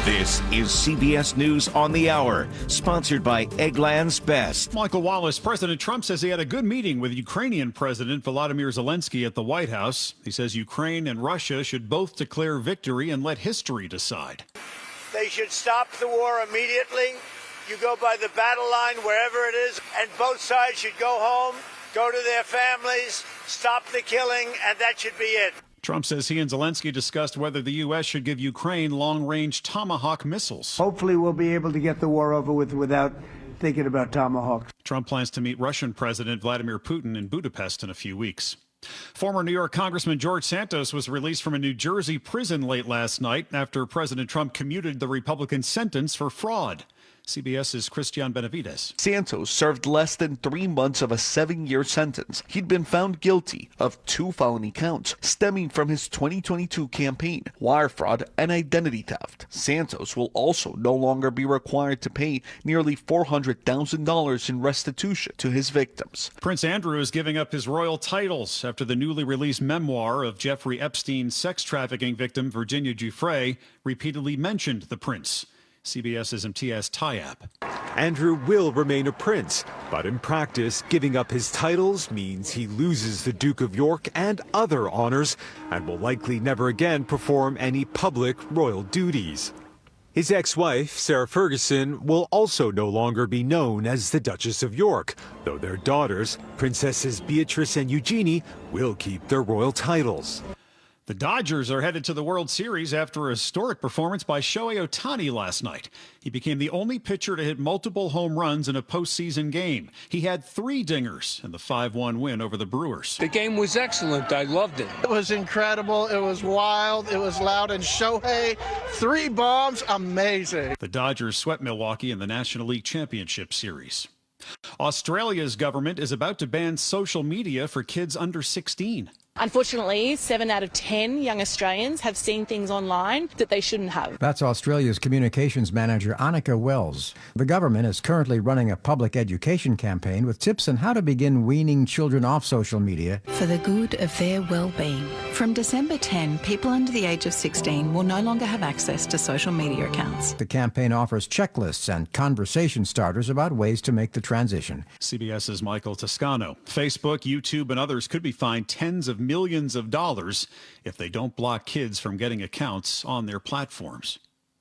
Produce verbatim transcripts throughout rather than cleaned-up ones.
This is C B S News on the Hour, sponsored by Eggland's Best. Michael Wallace, President Trump says he had a good meeting with Ukrainian President Volodymyr Zelensky at the White House. He says Ukraine and Russia should both declare victory and let history decide. They should stop the war immediately. You go by the battle line wherever it is, and both sides should go home, go to their families, stop the killing, and that should be it. Trump says he and Zelensky discussed whether the U S should give Ukraine long-range Tomahawk missiles. Hopefully we'll be able to get the war over with without thinking about Tomahawks. Trump plans to meet Russian President Vladimir Putin in Budapest in a few weeks. Former New York Congressman George Santos was released from a New Jersey prison late last night after President Trump commuted the Republican sentence for fraud. CBS's Christian Benavides. Santos served less than three months of a seven-year sentence. He'd been found guilty of two felony counts stemming from his twenty twenty-two campaign, wire fraud and identity theft. Santos will also no longer be required to pay nearly four hundred thousand dollars in restitution to his victims. Prince Andrew is giving up his royal titles after the newly released memoir of Jeffrey Epstein's sex trafficking victim Virginia Giuffre repeatedly mentioned the prince. CBS's M T S Tyap. Andrew will remain a prince, but in practice, giving up his titles means he loses the Duke of York and other honors and will likely never again perform any public royal duties. His ex-wife, Sarah Ferguson, will also no longer be known as the Duchess of York, though their daughters, Princesses Beatrice and Eugenie, will keep their royal titles. The Dodgers are headed to the World Series after a historic performance by Shohei Ohtani last night. He became the only pitcher to hit multiple home runs in a postseason game. He had three dingers in the five one win over the Brewers. The game was excellent. I loved it. It was incredible. It was wild. It was loud. And Shohei, three bombs, amazing. The Dodgers swept Milwaukee in the National League Championship Series. Australia's government is about to ban social media for kids under sixteen. Unfortunately, seven out of ten young Australians have seen things online that they shouldn't have. That's Australia's communications manager, Annika Wells. The government is currently running a public education campaign with tips on how to begin weaning children off social media for the good of their well-being. From December tenth, people under the age of sixteen will no longer have access to social media accounts. The campaign offers checklists and conversation starters about ways to make the transition. CBS's Michael Toscano. Facebook, YouTube, and others could be fined tens of millions of dollars if they don't block kids from getting accounts on their platforms.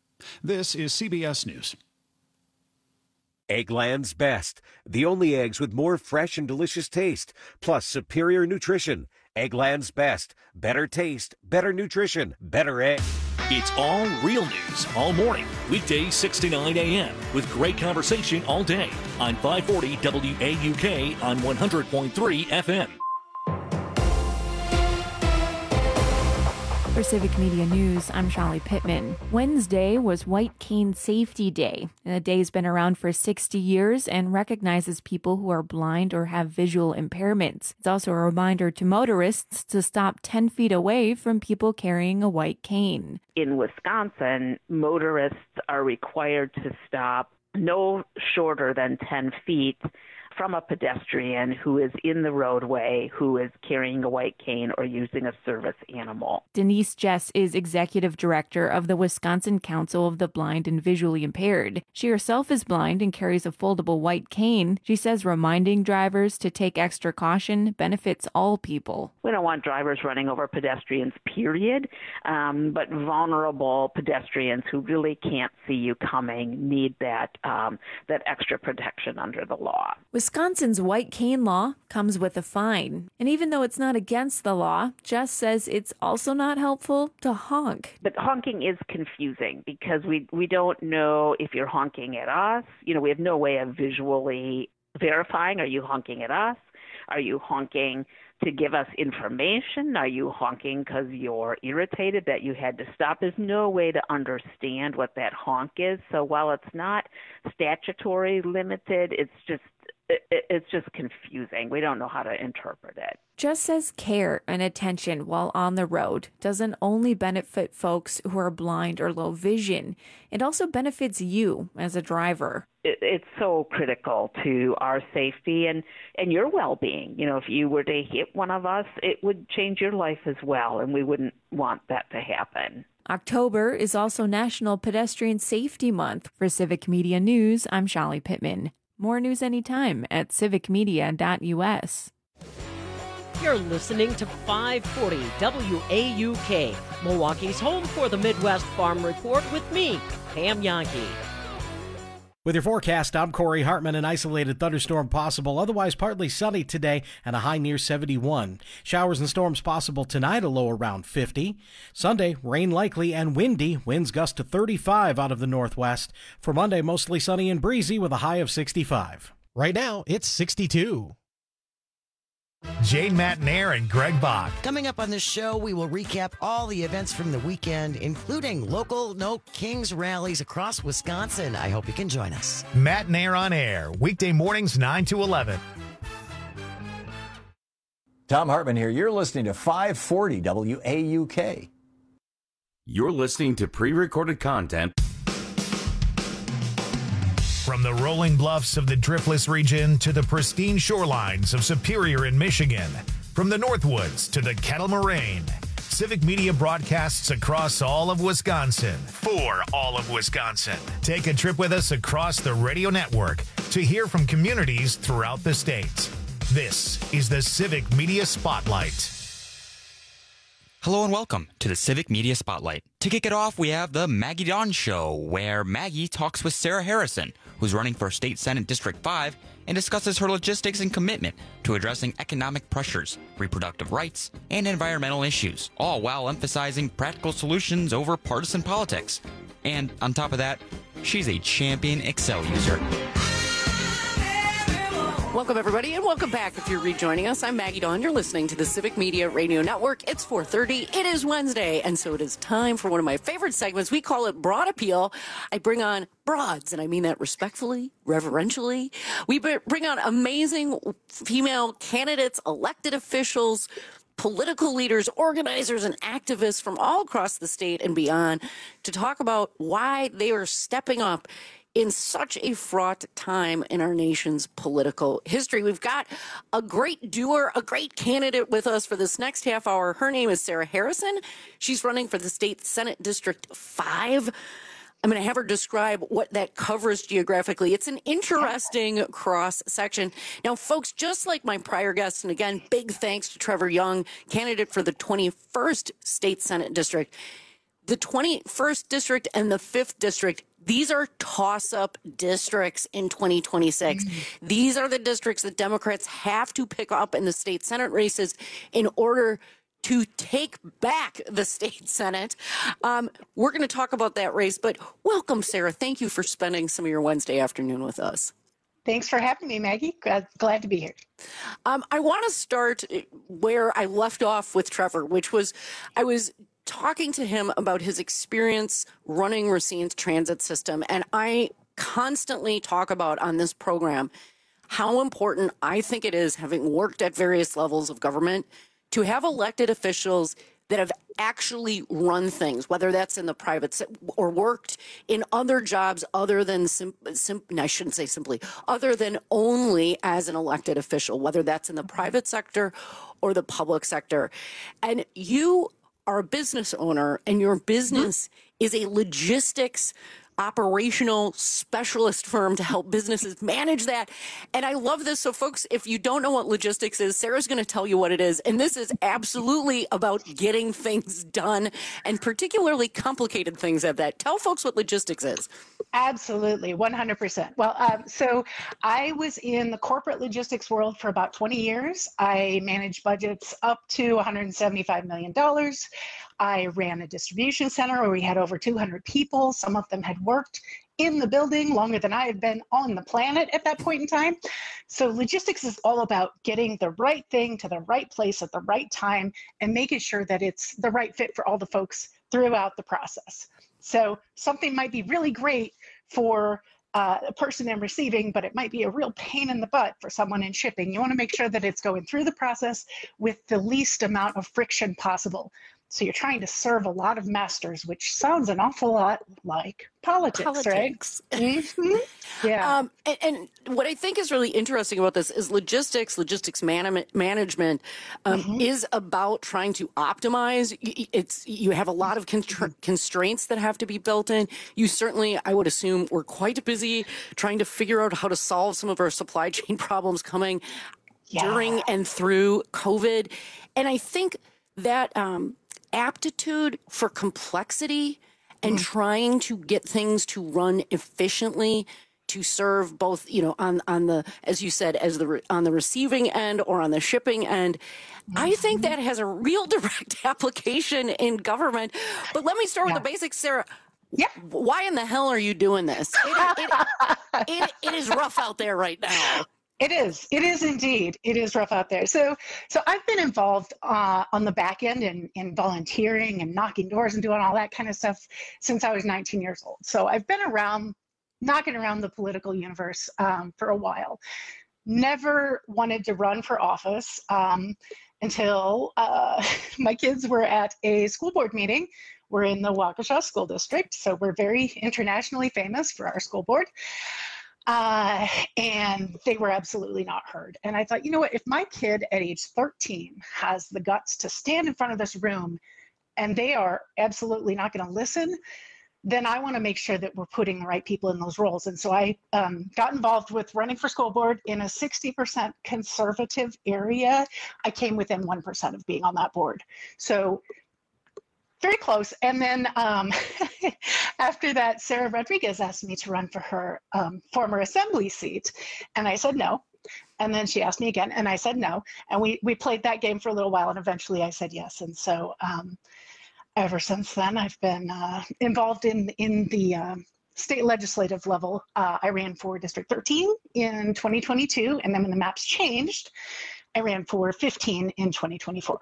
This is C B S News. Eggland's Best, the only eggs with more fresh and delicious taste, plus superior nutrition. Eggland's Best, better taste, better nutrition, better egg. It's all real news all morning, weekdays six to nine a.m. with great conversation all day on five forty W A U K on one hundred point three F M. For Civic Media News, I'm Shally Pittman. Wednesday was White Cane Safety Day. The day's been around for sixty years and recognizes people who are blind or have visual impairments. It's also a reminder to motorists to stop ten feet away from people carrying a white cane. In Wisconsin, motorists are required to stop no shorter than ten feet from a pedestrian who is in the roadway, who is carrying a white cane or using a service animal. Denise Jess is executive director of the Wisconsin Council of the Blind and Visually Impaired. She herself is blind and carries a foldable white cane. She says reminding drivers to take extra caution benefits all people. We don't want drivers running over pedestrians, period, um, but vulnerable pedestrians who really can't see you coming need that, um, that extra protection under the law. Wisconsin's white cane law comes with a fine. And even though it's not against the law, Jess says it's also not helpful to honk. But honking is confusing because we, we don't know if you're honking at us. You know, we have no way of visually verifying. Are you honking at us? Are you honking to give us information? Are you honking because you're irritated that you had to stop? There's no way to understand what that honk is. So while it's not statutory limited, it's just it's just confusing. We don't know how to interpret it. Jess says care and attention while on the road doesn't only benefit folks who are blind or low vision. It also benefits you as a driver. It, it's so critical to our safety and, and your well-being. You know, if you were to hit one of us, it would change your life as well, and we wouldn't want that to happen. October is also National Pedestrian Safety Month. For Civic Media News, I'm Sholly Pittman. More news anytime at civic media dot u s. You're listening to five forty W A U K, Milwaukee's home for the Midwest Farm Report with me, Pam Yankee. With your forecast, I'm Corey Hartman. An isolated thunderstorm possible, otherwise partly sunny today and a high near seventy-one. Showers and storms possible tonight, a low around fifty. Sunday, rain likely and windy. Winds gust to thirty-five out of the northwest. For Monday, mostly sunny and breezy with a high of sixty-five. Right now, it's sixty-two. Jane Matnair and Greg Bach. Coming up on this show, we will recap all the events from the weekend, including local No Kings rallies across Wisconsin. I hope you can join us. Matnair on air, weekday mornings nine to eleven. Tom Hartman here. You're listening to five forty W A U K. You're listening to pre-recorded content from the rolling bluffs of the Driftless region to the pristine shorelines of Superior in Michigan. From the Northwoods to the Kettle Moraine, Civic Media broadcasts across all of Wisconsin for all of Wisconsin. Take a trip with us across the radio network to hear from communities throughout the state. This is the Civic Media Spotlight. Hello and welcome to the Civic Media Spotlight. To kick it off, we have the Maggie Dawn Show, where Maggie talks with Sarah Harrison, who's running for State Senate District five, and discusses her logistics and commitment to addressing economic pressures, reproductive rights, and environmental issues, all while emphasizing practical solutions over partisan politics. And on top of that, she's a champion Excel user. Welcome, everybody, and welcome back if you're rejoining us. I'm Maggie Dawn. You're listening to the Civic Media Radio Network. It's four thirty. It is Wednesday, and so it is time for one of my favorite segments. We call it Broad Appeal. I bring on broads, and I mean that respectfully, reverentially. We bring on amazing female candidates, elected officials, political leaders, organizers, and activists from all across the state and beyond to talk about why they are stepping up in such a fraught time in our nation's political history. We've got a great doer, a great candidate with us for this next half hour. Her name is Sarah Harrison. She's running for the State Senate District five. I'm going to have her describe what that covers geographically. It's an interesting cross section. Now, folks, just like my prior guests, and again, big thanks to Trevor Young, candidate for the twenty-first State Senate District. The twenty-first District and the fifth District, these are toss-up districts in twenty twenty-six. Mm-hmm. These are the districts that Democrats have to pick up in the state Senate races in order to take back the state Senate. Um, we're going to talk about that race, but welcome, Sarah. Thank you for spending some of your Wednesday afternoon with us. Thanks for having me, Maggie. Glad, glad to be here. Um, I want to start where I left off with Trevor, which was I was talking to him about his experience running Racine's transit system. And I constantly talk about on this program how important I think it is, having worked at various levels of government, to have elected officials that have actually run things, whether that's in the private se- or worked in other jobs other than, sim- sim- I shouldn't say simply, other than only as an elected official, whether that's in the private sector or the public sector. And you are a business owner, and your business mm-hmm. is a logistics operational specialist firm to help businesses manage that. And I love this. So folks, if you don't know what logistics is, Sarah's going to tell you what it is. And this is absolutely about getting things done, and particularly complicated things at that. Tell folks what logistics is. Absolutely, one hundred percent. Well, um, so I was in the corporate logistics world for about twenty years. I managed budgets up to one hundred seventy-five million dollars. I ran a distribution center where we had over two hundred people. Some of them had worked in the building longer than I had been on the planet at that point in time. So logistics is all about getting the right thing to the right place at the right time and making sure that it's the right fit for all the folks throughout the process. So something might be really great for uh, a person in receiving, but it might be a real pain in the butt for someone in shipping. You want to make sure that it's going through the process with the least amount of friction possible. So you're trying to serve a lot of masters, which sounds an awful lot like politics, Politics. right? Mm-hmm. Yeah. Um, and, and what I think is really interesting about this is logistics, logistics man- management um, mm-hmm. is about trying to optimize. It's you have a lot of con- constraints that have to be built in. You certainly, I would assume, were quite busy trying to figure out how to solve some of our supply chain problems coming yeah. during and through COVID. And I think that um, aptitude for complexity and mm-hmm. trying to get things to run efficiently to serve both, you know, on, on the, as you said, as the, on the receiving end or on the shipping end. Mm-hmm. I think that has a real direct application in government. But let me start yeah. with the basics, Sarah. Yeah. Why in the hell are you doing this? It, it, it, it is rough out there right now. It is. It is indeed. It is rough out there. So, so I've been involved uh, on the back end in, in volunteering and knocking doors and doing all that kind of stuff since I was nineteen years old. So I've been around, knocking around the political universe um, for a while. Never wanted to run for office um, until uh, my kids were at a school board meeting. We're in the Waukesha School District, so we're very internationally famous for our school board. Uh, and they were absolutely not heard. And I thought, you know what, if my kid at age thirteen has the guts to stand in front of this room and they are absolutely not going to listen, then I want to make sure that we're putting the right people in those roles. And so I um, got involved with running for school board in a sixty percent conservative area. I came within one percent of being on that board. So very close. And then um, after that, Sarah Rodriguez asked me to run for her um, former assembly seat. And I said no. And then she asked me again, and I said no. And we, we played that game for a little while, and eventually I said yes. And so um, ever since then, I've been uh, involved in, in the um, state legislative level. Uh, I ran for District thirteen in twenty twenty-two, and then when the maps changed, I ran for fifteen in twenty twenty-four.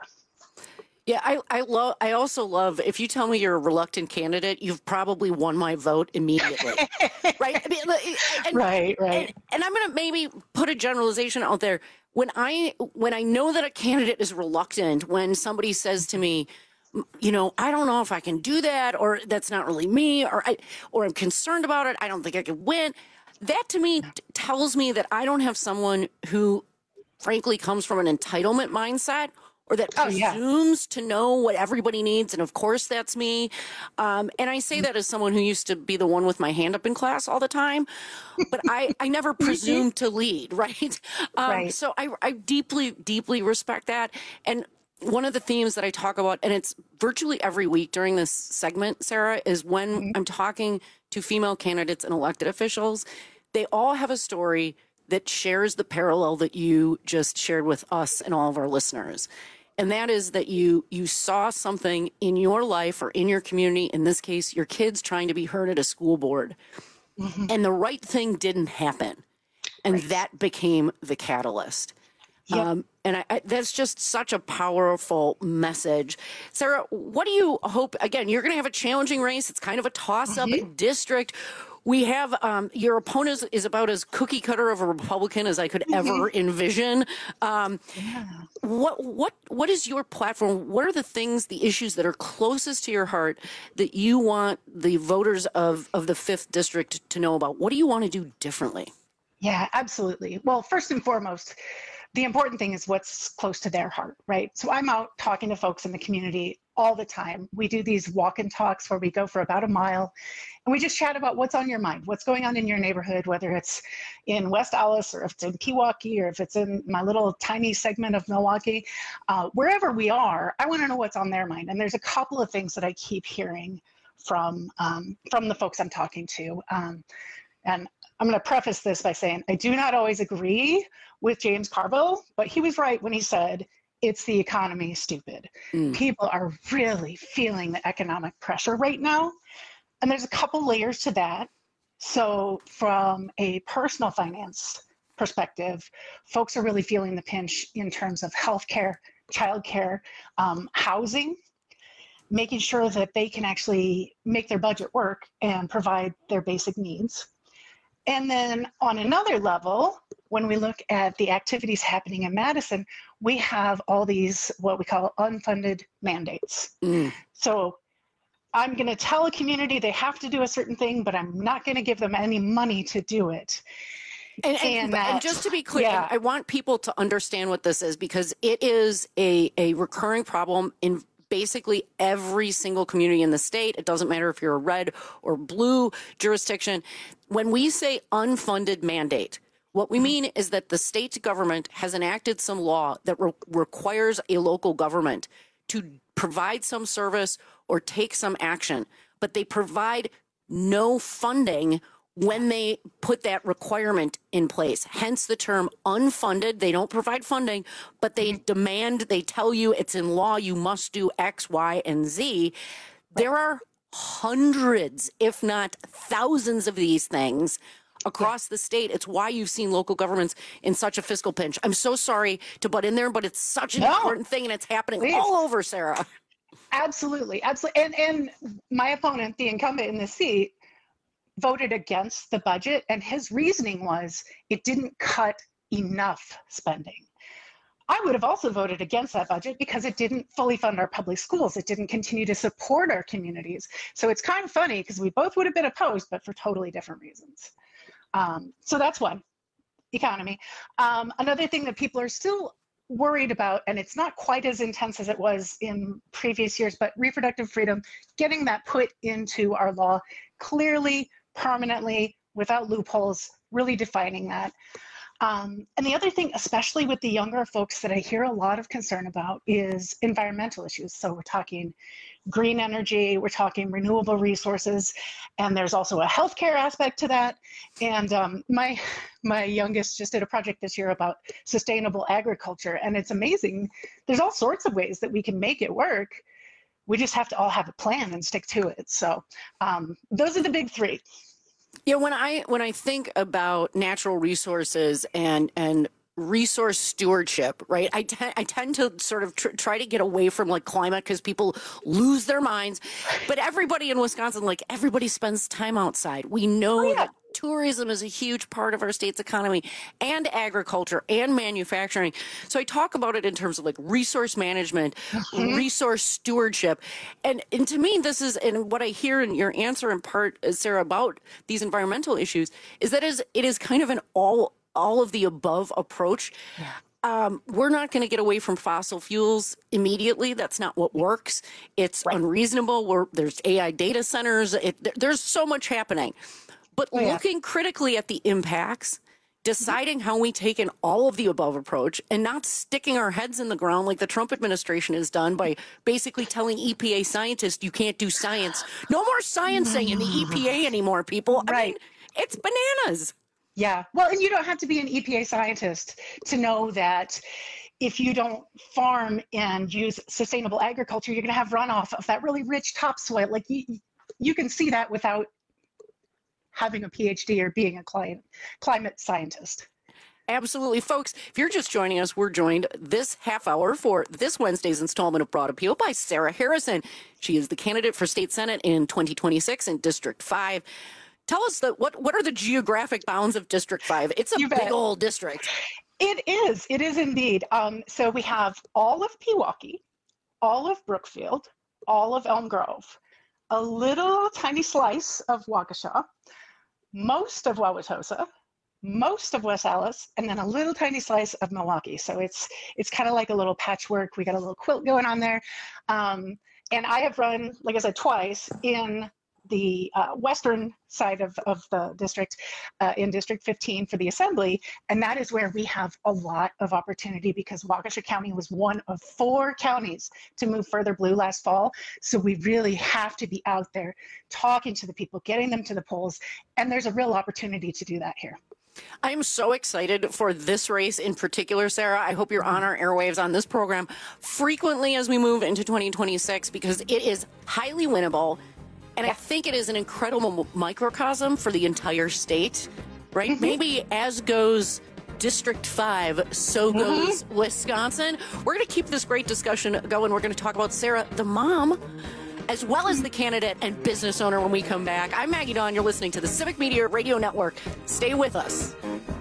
Yeah, I, I love. I also love. If you tell me you're a reluctant candidate, you've probably won my vote immediately, right? I mean, and, right, right. And, and I'm going to maybe put a generalization out there. When I when I know that a candidate is reluctant, when somebody says to me, you know, I don't know if I can do that, or that's not really me, or I or I'm concerned about it. I don't think I can win. That to me t- tells me that I don't have someone who, frankly, comes from an entitlement mindset, or that oh, presumes yeah. to know what everybody needs. And of course, that's me. Um, and I say that as someone who used to be the one with my hand up in class all the time. But I, I never presumed to lead, right? Um, right. So I, I deeply, deeply respect that. And one of the themes that I talk about, and it's virtually every week during this segment, Sarah, is when mm-hmm. I'm talking to female candidates and elected officials, they all have a story that shares the parallel that you just shared with us and all of our listeners. And that is that you you saw something in your life or in your community, in this case, your kids trying to be heard at a school board, mm-hmm. and the right thing didn't happen. And right. that became the catalyst. Yep. Um, and I, I, that's just such a powerful message. Sarah, what do you hope? Again, you're going to have a challenging race. It's kind of a toss-up mm-hmm. district. We have um, your opponent is about as cookie cutter of a Republican as I could ever envision. Um, yeah. What what what is your platform? What are the things, the issues that are closest to your heart that you want the voters of, of the fifth district to know about? What do you want to do differently? Yeah, absolutely. Well, first and foremost, the important thing is what's close to their heart, right? So I'm out talking to folks in the community all the time. We do these walk and talks where we go for about a mile and we just chat about what's on your mind, what's going on in your neighborhood, whether it's in West Allis or if it's in Pewaukee or if it's in my little tiny segment of Milwaukee. Uh, wherever we are, I want to know what's on their mind. And there's a couple of things that I keep hearing from, um, from the folks I'm talking to. Um, and I'm going to preface this by saying I do not always agree with James Carville, but he was right when he said, it's the economy, stupid. Mm. People are really feeling the economic pressure right now. And there's a couple layers to that. So from a personal finance perspective, folks are really feeling the pinch in terms of healthcare, childcare, um, housing, making sure that they can actually make their budget work and provide their basic needs. And then on another level, when we look at the activities happening in Madison, we have all these what we call unfunded mandates. Mm. So I'm going to tell a community they have to do a certain thing, but I'm not going to give them any money to do it. And, and, And and that- just to be clear, yeah. I want people to understand what this is, because it is a, a recurring problem in basically every single community in the state. It doesn't matter if you're a red or blue jurisdiction. When we say unfunded mandate, what we mean is that the state government has enacted some law that re- requires a local government to provide some service or take some action, but they provide no funding when they put that requirement in place. Hence the term unfunded. They don't provide funding, but they demand, they tell you it's in law, you must do X, Y, and Z. There are hundreds, if not thousands of these things across the state. It's why you've seen local governments in such a fiscal pinch. I'm so sorry to butt in there, but it's such an No. important thing, and it's happening Please. all over, Sarah. Absolutely, absolutely. And and my opponent, the incumbent in the seat, voted against the budget, and his reasoning was it didn't cut enough spending. I would have also voted against that budget because it didn't fully fund our public schools. It didn't continue to support our communities. So it's kind of funny because we both would have been opposed, but for totally different reasons. Um, so that's one, economy. Um, another thing that people are still worried about, and it's not quite as intense as it was in previous years, but reproductive freedom, getting that put into our law clearly, permanently, without loopholes, really defining that. Um, and the other thing, especially with the younger folks that I hear a lot of concern about, is environmental issues. So we're talking green energy, we're talking renewable resources, and there's also a healthcare aspect to that. And um, my my youngest just did a project this year about sustainable agriculture, and it's amazing. There's all sorts of ways that we can make it work. We just have to all have a plan and stick to it. So um, those are the big three. Yeah, when I when I think about natural resources and and resource stewardship, right? I, te- I tend to sort of tr- try to get away from like climate because people lose their minds. But everybody in Wisconsin, like everybody spends time outside. We know Oh, yeah. that tourism is a huge part of our state's economy, and agriculture and manufacturing. So I talk about it in terms of like resource management, Mhm. resource stewardship. And, and to me, this is, and what I hear in your answer in part, uh, Sarah, about these environmental issues is that is it is kind of an all all of the above approach. Um, we're not going to get away from fossil fuels immediately. That's not what works. It's unreasonable. We're, there's A I data centers. It, there- there's so much happening. But Oh, yeah. looking critically at the impacts, deciding how we take an all of the above approach and not sticking our heads in the ground like the Trump administration has done by basically telling E P A scientists you can't do science. No more sciencing in the E P A anymore, people. I Right. mean, it's bananas. Yeah, well, and you don't have to be an E P A scientist to know that if you don't farm and use sustainable agriculture, you're going to have runoff of that really rich topsoil. Like you, you can see that without having a P H D or being a climate climate scientist. Absolutely. Folks, if you're just joining us, we're joined this half hour for this Wednesday's installment of Broad Appeal by Sarah Harrison. She is the candidate for state senate in twenty twenty-six in District five. Tell us that what, what are the geographic bounds of District five? It's a You big bet. old district. It is. It is indeed. Um, so we have all of Pewaukee, all of Brookfield, all of Elm Grove, a little tiny slice of Waukesha, most of Wauwatosa, most of West Allis, and then a little tiny slice of Milwaukee. So it's it's kind of like a little patchwork. We got a little quilt going on there. Um, and I have run, like I said, twice in the uh, western side of, of the district, uh, in District fifteen for the Assembly, and that is where we have a lot of opportunity because Waukesha County was one of four counties to move further blue last fall. So we really have to be out there talking to the people, getting them to the polls, and there's a real opportunity to do that here. I'm so excited for this race in particular, Sarah. I hope you're on our airwaves on this program frequently as we move into twenty twenty-six because it is highly winnable. And I think it is an incredible microcosm for the entire state, right? Mm-hmm. Maybe as goes District five, so goes mm-hmm. Wisconsin. We're going to keep this great discussion going. We're going to talk about Sarah, the mom, as well as the candidate and business owner when we come back. I'm Maggie Dawn. You're listening to the Civic Media Radio Network. Stay with us.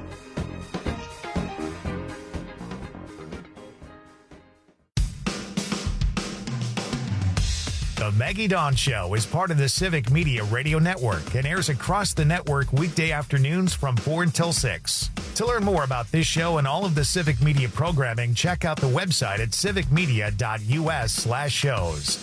The Maggie Dawn Show is part of the Civic Media Radio Network and airs across the network weekday afternoons from four until six. To learn more about this show and all of the Civic Media programming, check out the website at civicmedia.us slash shows.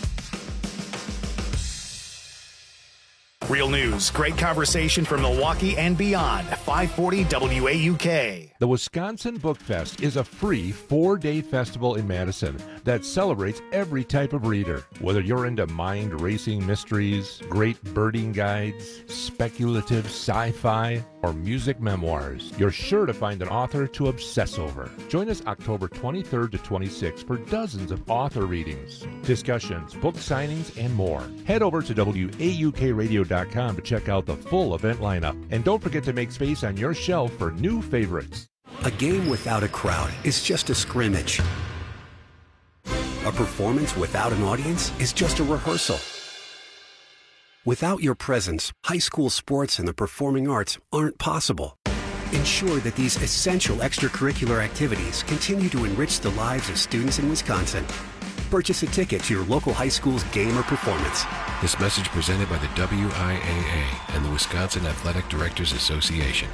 Real news, great conversation from Milwaukee and beyond. five forty W A U K. The Wisconsin Book Fest is a free four-day festival in Madison that celebrates every type of reader. Whether you're into mind-racing mysteries, great birding guides, speculative sci-fi, or music memoirs, you're sure to find an author to obsess over. Join us October twenty-third to twenty-sixth for dozens of author readings, discussions, book signings, and more. Head over to W A U K radio dot com to check out the full event lineup. And don't forget to make space on your shelf for new favorites. A game without a crowd is just a scrimmage. A performance without an audience is just a rehearsal. Without your presence, high school sports and the performing arts aren't possible. Ensure that these essential extracurricular activities continue to enrich the lives of students in Wisconsin. Purchase a ticket to your local high school's game or performance. This message presented by the W I A A and the Wisconsin Athletic Directors Association.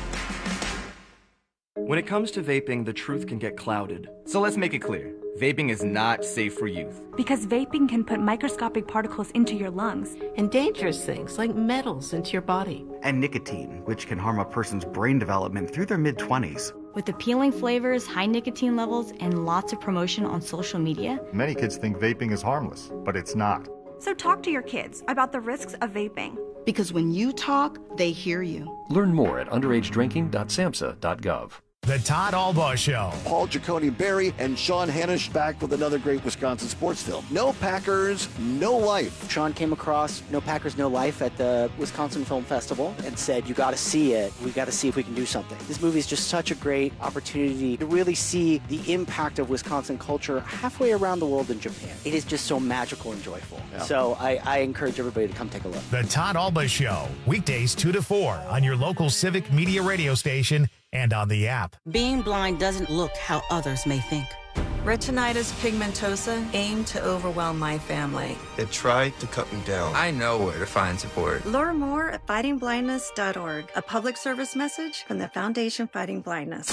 When it comes to vaping, the truth can get clouded. So let's make it clear. Vaping is not safe for youth. Because vaping can put microscopic particles into your lungs. And dangerous things like metals into your body. And nicotine, which can harm a person's brain development through their mid-twenties. With appealing flavors, high nicotine levels, and lots of promotion on social media. Many kids think vaping is harmless, but it's not. So talk to your kids about the risks of vaping. Because when you talk, they hear you. Learn more at underage drinking dot samhsa dot gov. The Todd Albaugh Show. Paul Giacone Berry and Sean Hannish back with another great Wisconsin sports film. No Packers, No Life. Sean came across No Packers, No Life at the Wisconsin Film Festival and said, you got to see it. We got to see if we can do something. This movie is just such a great opportunity to really see the impact of Wisconsin culture halfway around the world in Japan. It is just so magical and joyful. Yeah. So I, I encourage everybody to come take a look. The Todd Albaugh Show, weekdays two to four on your local Civic Media radio station and on the app. Being blind doesn't look how others may think. Retinitis pigmentosa aimed to overwhelm my family. It tried to cut me down. I know where to find support. Learn more at fighting blindness dot org, a public service message from the Foundation Fighting Blindness.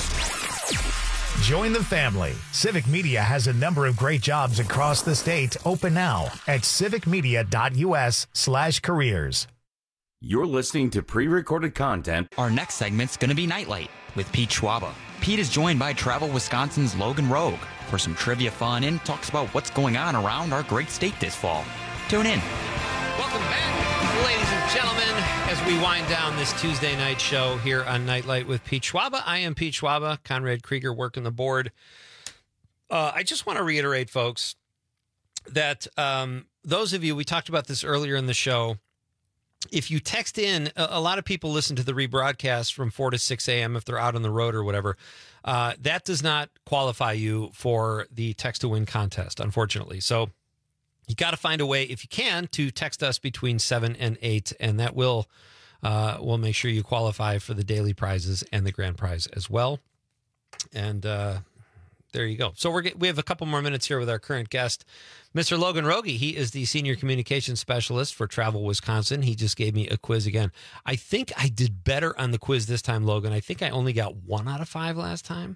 Join the family. Civic Media has a number of great jobs across the state open now at civicmedia.us slash careers. You're listening to pre-recorded content. Our next segment's going to be Nightlight with Pete Schwaba. Pete is joined by Travel Wisconsin's Logan Rogue for some trivia fun and talks about what's going on around our great state this fall. Tune in. Welcome back, ladies and gentlemen, as we wind down this Tuesday night show here on Nightlight with Pete Schwaba. I am Pete Schwaba, Conrad Krieger working the board. Uh, I just want to reiterate, folks, that um, those of you, we talked about this earlier in the show, if you text in, a, a lot of people listen to the rebroadcast from four to six a.m. if they're out on the road or whatever. Uh, that does not qualify you for the text to win contest, unfortunately. So you got to find a way, if you can, to text us between seven and eight, and that will uh, will make sure you qualify for the daily prizes and the grand prize as well. And uh, there you go. So we're we have a couple more minutes here with our current guest, Mister Logan Rogue. He is the Senior Communications Specialist for Travel Wisconsin. He just gave me a quiz again. I think I did better on the quiz this time, Logan. I think I only got one out of five last time.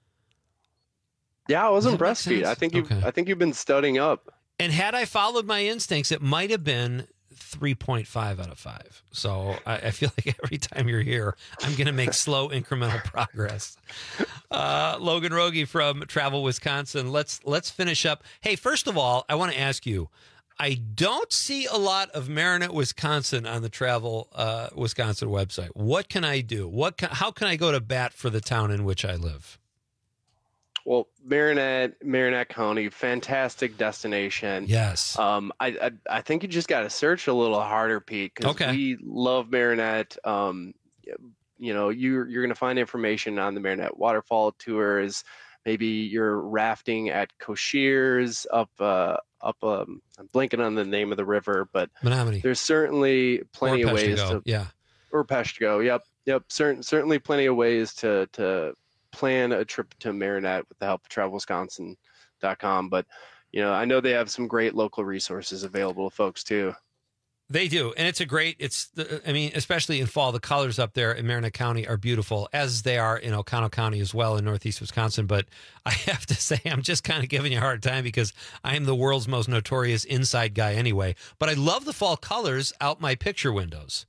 Yeah, I was impressed, Pete. I think you've, okay. I think you've been studying up. And had I followed my instincts, it might have been three point five out of five. So I, I feel like every time you're here, I'm going to make slow incremental progress. Uh, Logan Rogue from Travel Wisconsin. Let's let's finish up. Hey, first of all, I want to ask you, I don't see a lot of Marinette, Wisconsin on the Travel uh, Wisconsin website. What can I do? What can, how can I go to bat for the town in which I live? Well, Marinette, Marinette County, fantastic destination. Yes. Um, I, I, I think you just got to search a little harder, Pete, because okay. we love Marinette. Um, you know, you're, you're going to find information on the Marinette Waterfall Tours, maybe you're rafting at Cocchiers up, uh, up. Um, I'm blanking on the name of the river, but Menominee. There's certainly plenty Or of ways Peshtigo, to, yeah, or Peshtigo. Yep, yep. Certain, certainly plenty of ways to to plan a trip to Marinette with the help of travel wisconsin dot com. But you know, I know they have some great local resources available to folks too. They do, and it's a great. It's the, I mean, especially in fall, the colors up there in Marinette County are beautiful, as they are in Oconto County as well in northeast Wisconsin. But I have to say, I'm just kind of giving you a hard time because I am the world's most notorious inside guy anyway. But I love the fall colors out my picture windows.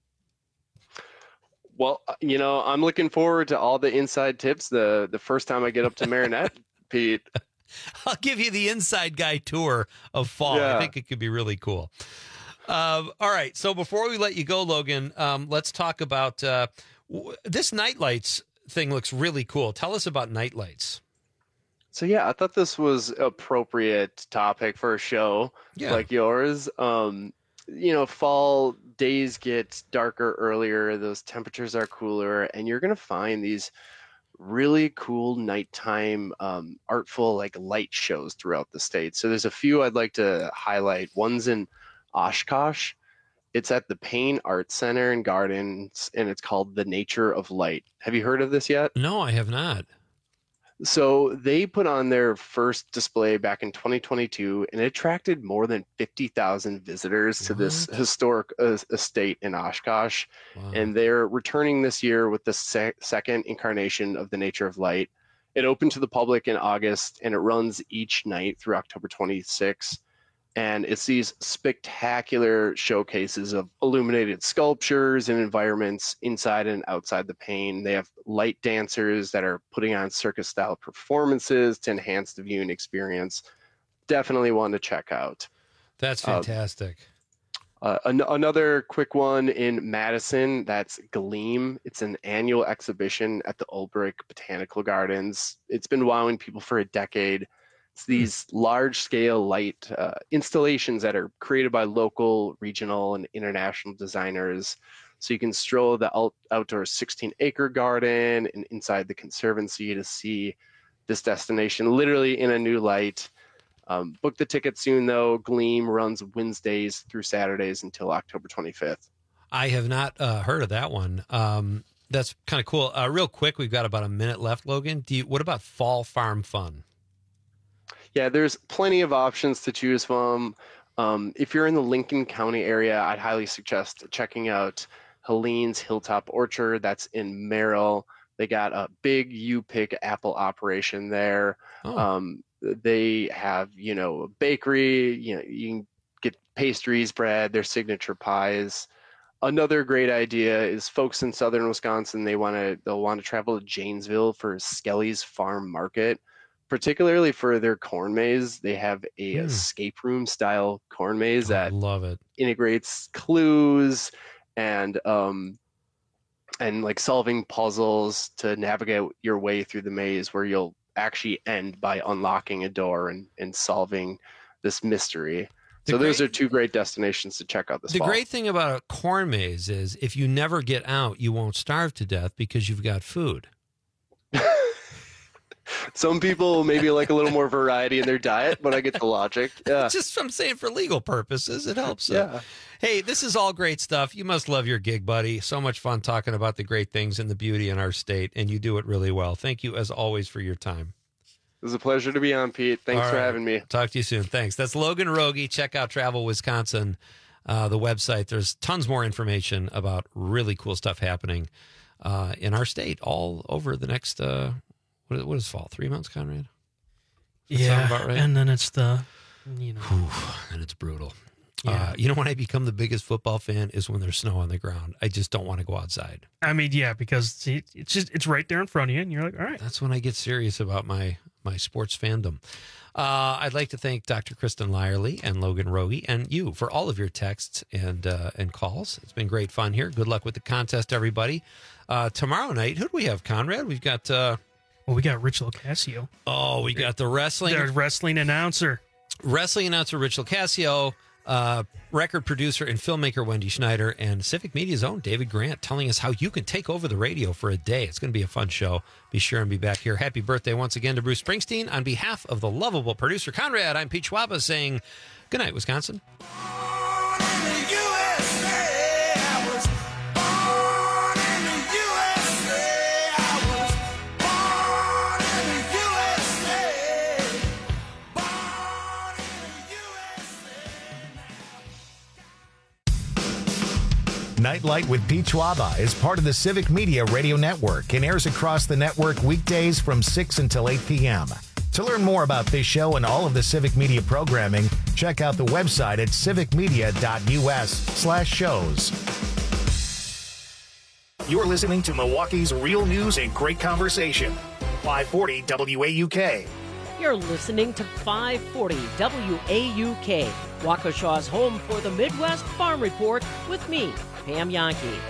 Well, you know, I'm looking forward to all the inside tips the the first time I get up to Marinette, Pete. I'll give you the inside guy tour of fall. Yeah. I think it could be really cool. Um, all right. So before we let you go, Logan, um, let's talk about uh, w- this Nightlights thing. Looks really cool. Tell us about Nightlights. So yeah, I thought this was appropriate topic for a show Yeah. like yours. Um, you know, fall days get darker earlier. Those temperatures are cooler, and you're gonna find these really cool nighttime, um, artful like light shows throughout the state. So there's a few I'd like to highlight. One's in Oshkosh. It's at the Payne Art Center and Gardens, and it's called The Nature of Light. Have you heard of this yet? No, I have not. So they put on their first display back in twenty twenty-two, and it attracted more than fifty thousand visitors to this historic uh, estate in Oshkosh. Wow. And they're returning this year with the se- second incarnation of The Nature of Light. It opened to the public in August, and it runs each night through October twenty-sixth. And it's these spectacular showcases of illuminated sculptures and environments inside and outside the Payne. They have light dancers that are putting on circus-style performances to enhance the viewing experience. Definitely one to check out. That's fantastic. Uh, an- another quick one in Madison, that's Gleam. It's an annual exhibition at the Ulbrich Botanical Gardens. It's been wowing people for a decade. It's these large-scale light uh, installations that are created by local, regional, and international designers. So you can stroll the out- outdoor sixteen-acre garden and inside the conservancy to see this destination literally in a new light. Um, book the ticket soon, though. Gleam runs Wednesdays through Saturdays until October twenty-fifth. I have not uh, heard of that one. Um, that's kind of cool. Uh, real quick, we've got about a minute left, Logan. Do you, what about Fall Farm Fun? Yeah, there's plenty of options to choose from. Um, if you're in the Lincoln County area, I'd highly suggest checking out Helene's Hilltop Orchard. That's in Merrill. They got a big U-Pick apple operation there. Oh. Um, they have, you know, a bakery. You know, you can get pastries, bread, their signature pies. Another great idea is folks in southern Wisconsin. They want to they'll want to travel to Janesville for Skelly's Farm Market. Particularly for their corn maze, they have a Mm. escape room style corn maze I that love it. integrates clues and um and like solving puzzles to navigate your way through the maze, where you'll actually end by unlocking a door and, and solving this mystery. The so those great- are two great destinations to check out this The fall. great thing about a corn maze is if you never get out, you won't starve to death because you've got food. Some people maybe like a little more variety in their diet, but I get the logic. Yeah. Just I'm saying for legal purposes, it helps. Yeah. Hey, this is all great stuff. You must love your gig, buddy. So much fun talking about the great things and the beauty in our state, and you do it really well. Thank you, as always, for your time. It was a pleasure to be on, Pete. Thanks All for right. having me. Talk to you soon. Thanks. That's Logan Rogie. Check out Travel Wisconsin, uh, the website. There's tons more information about really cool stuff happening uh, in our state all over the next, uh, what, what is fall? Three months, Conrad? Does that Yeah, sound about right? and then it's the, you know. Whew, and it's brutal. Yeah. Uh, you know when I become the biggest football fan is when there's snow on the ground. I just don't want to go outside. I mean, yeah, because see, it's just it's right there in front of you, and you're like, all right. That's when I get serious about my my sports fandom. Uh, I'd like to thank Doctor Kristen Lyerly and Logan Rogie and you for all of your texts and uh, and calls. It's been great fun here. Good luck with the contest, everybody. Uh, tomorrow night, who do we have, Conrad? We've got... Uh, well, we got Rich Locascio. Oh, we got the wrestling... The wrestling announcer. Wrestling announcer Rich Locascio. uh, record producer and filmmaker Wendy Schneider, and Civic Media's own David Grant telling us how you can take over the radio for a day. It's going to be a fun show. Be sure and be back here. Happy birthday once again to Bruce Springsteen. On behalf of the lovable producer Conrad, I'm Pete Schwaba saying good night, Wisconsin. Nightlight with Pete Schwaba is part of the Civic Media Radio Network and airs across the network weekdays from six until eight p.m. To learn more about this show and all of the Civic Media programming, check out the website at civicmedia.us slash shows. You're listening to Milwaukee's real news and great conversation. five forty W A U K. You're listening to five forty W A U K, Waukesha's home for the Midwest Farm Report with me, Pam Yankee.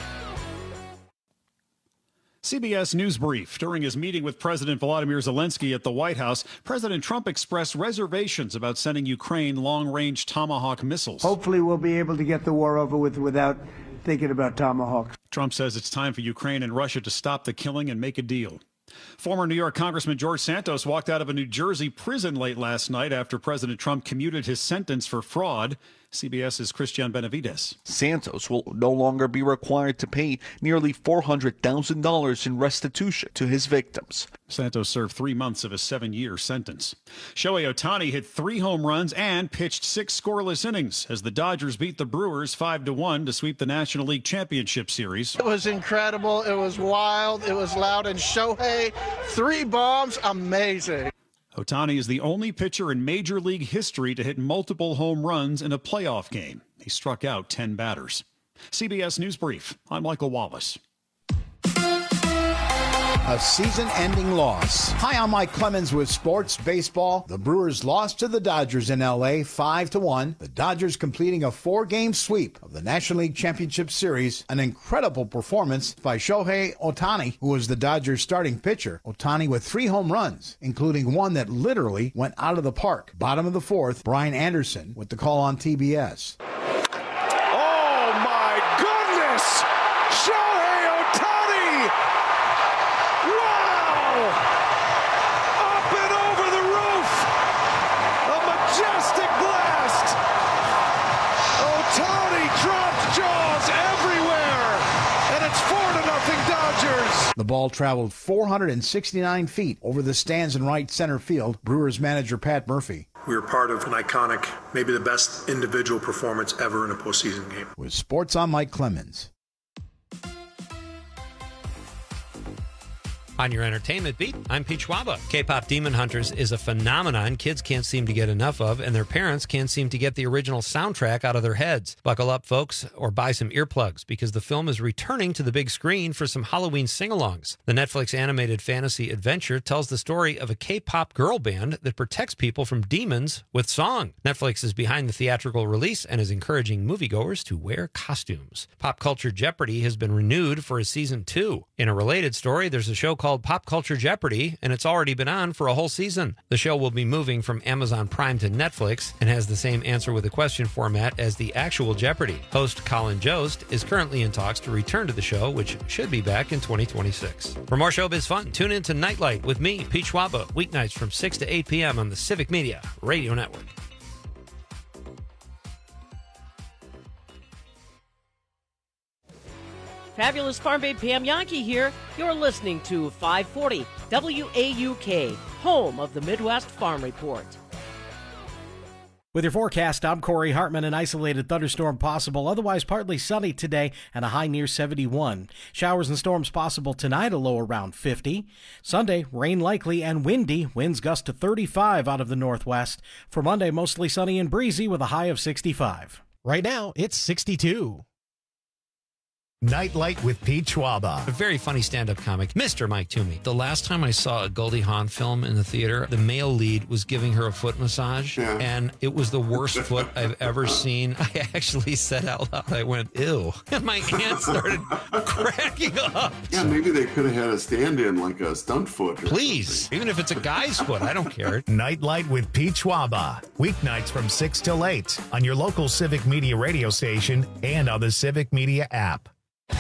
C B S News Brief. During his meeting with President Volodymyr Zelensky at the White House, President Trump expressed reservations about sending Ukraine long-range Tomahawk missiles. Hopefully we'll be able to get the war over with without thinking about Tomahawks. Trump says it's time for Ukraine and Russia to stop the killing and make a deal. Former New York Congressman George Santos walked out of a New Jersey prison late last night after President Trump commuted his sentence for fraud. CBS's Christian Benavides. Santos will no longer be required to pay nearly four hundred thousand dollars in restitution to his victims. Santos served three months of a seven-year sentence. Shohei Ohtani hit three home runs and pitched six scoreless innings as the Dodgers beat the Brewers five to one to sweep the National League Championship Series. It was incredible. It was wild. It was loud. And Shohei, three bombs, amazing. Ohtani is the only pitcher in Major League history to hit multiple home runs in a playoff game. He struck out ten batters. C B S News Brief. I'm Michael Wallace. A season-ending loss. Hi, I'm Mike Clemens with Sports Baseball. The Brewers lost to the Dodgers in L A five to one. The Dodgers completing a four-game sweep of the National League Championship Series. An incredible performance by Shohei Ohtani, who was the Dodgers' starting pitcher. Ohtani with three home runs, including one that literally went out of the park. Bottom of the fourth, Brian Anderson with the call on T B S. Oh, my goodness! Shohei Ohtani! Wow! Up and over the roof! A majestic blast! Ohtani dropped jaws everywhere! And it's four to nothing Dodgers! The ball traveled four hundred sixty-nine feet over the stands in right center field. Brewers manager Pat Murphy. We were part of an iconic, maybe the best individual performance ever in a postseason game. With Sports, I'm Mike Clemens. On your entertainment beat, I'm Pete Schwaba. K-pop Demon Hunters is a phenomenon kids can't seem to get enough of, and their parents can't seem to get the original soundtrack out of their heads. Buckle up, folks, or buy some earplugs, because the film is returning to the big screen for some Halloween sing-alongs. The Netflix animated fantasy adventure tells the story of a K-pop girl band that protects people from demons with song. Netflix is behind the theatrical release and is encouraging moviegoers to wear costumes. Pop Culture Jeopardy has been renewed for a season two. In a related story, there's a show called called Pop Culture Jeopardy, and it's already been on for a whole season. The show will be moving from Amazon Prime to Netflix and has the same answer with a question format as the actual Jeopardy. Host Colin Jost is currently in talks to return to the show, which should be back in twenty twenty-six. For more showbiz fun, tune in to Nightlight with me, Pete Schwaba, weeknights from six to eight p.m. on the Civic Media Radio Network. Fabulous Farm Babe Pam Yankee here. You're listening to five forty W A U K, home of the Midwest Farm Report. With your forecast, I'm Corey Hartman. An isolated thunderstorm possible, otherwise partly sunny today and a high near seventy-one. Showers and storms possible tonight, a low around fifty. Sunday, rain likely and windy, winds gust to thirty-five out of the northwest. For Monday, mostly sunny and breezy with a high of sixty-five. Right now, it's sixty-two. Nightlight with Pete Schwaba. A very funny stand-up comic, Mister Mike Toomey. The last time I saw a Goldie Hawn film in the theater, the male lead was giving her a foot massage, Yeah. and it was the worst foot I've ever seen. I actually said out loud, I went, ew. And my aunt started cracking up. Yeah, maybe they could have had a stand-in like a stunt foot. Or Please, something. even if it's a guy's foot, I don't care. Nightlight with Pete Schwaba. Weeknights from six till eight on your local Civic Media radio station and on the Civic Media app.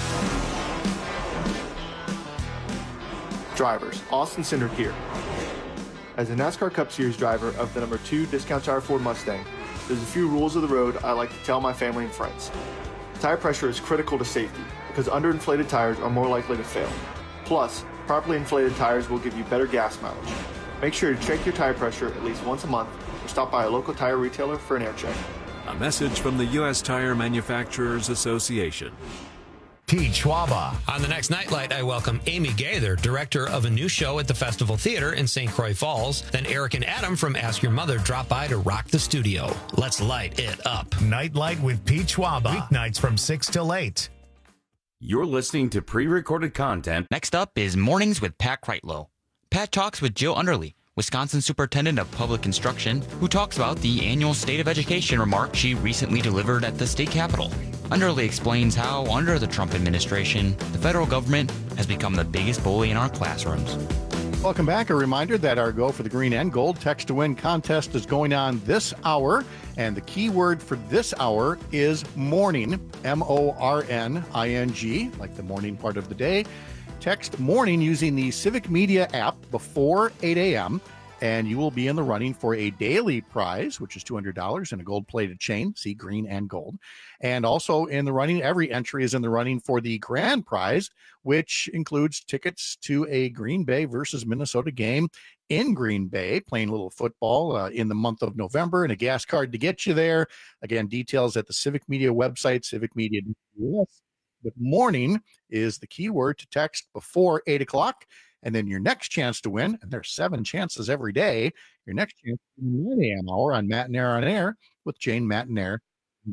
Drivers, Austin Cindric here. As a NASCAR Cup Series driver of the number two Discount Tire Ford Mustang, there's a few rules of the road I like to tell my family and friends. Tire pressure is critical to safety because underinflated tires are more likely to fail. Plus, properly inflated tires will give you better gas mileage. Make sure to check your tire pressure at least once a month or stop by a local tire retailer for an air check. A message from the U S Tire Manufacturers Association. Pete Schwaba. On the next Nightlight, I welcome Amy Gaither, director of a new show at the Festival Theater in Saint Croix Falls. Then Eric and Adam from Ask Your Mother drop by to rock the studio. Let's light it up. Nightlight with Pete Schwaba. Weeknights from six till eight. You're listening to pre-recorded content. Next up is Mornings with Pat Kreitlow. Pat talks with Jill Underly, Wisconsin Superintendent of Public Instruction, who talks about the annual State of Education remark she recently delivered at the state capitol. Underly explains how, under the Trump administration, the federal government has become the biggest bully in our classrooms. Welcome back. A reminder that our Go for the Green and Gold Text to Win contest is going on this hour. And the key word for this hour is morning, M O R N I N G, like the morning part of the day. Text morning using the Civic Media app before eight a.m. and you will be in the running for a daily prize, which is two hundred dollars and a gold-plated chain, see green and gold. And also in the running, every entry is in the running for the grand prize, which includes tickets to a Green Bay versus Minnesota game in Green Bay, playing a little football uh, in the month of November, and a gas card to get you there. Again, details at the Civic Media website, civic media dot U S. But morning is the key word to text before eight o'clock. And then your next chance to win, and there's seven chances every day, your next chance is nine a.m. hour on Matt and Air on Air with Jane, Matt and Air.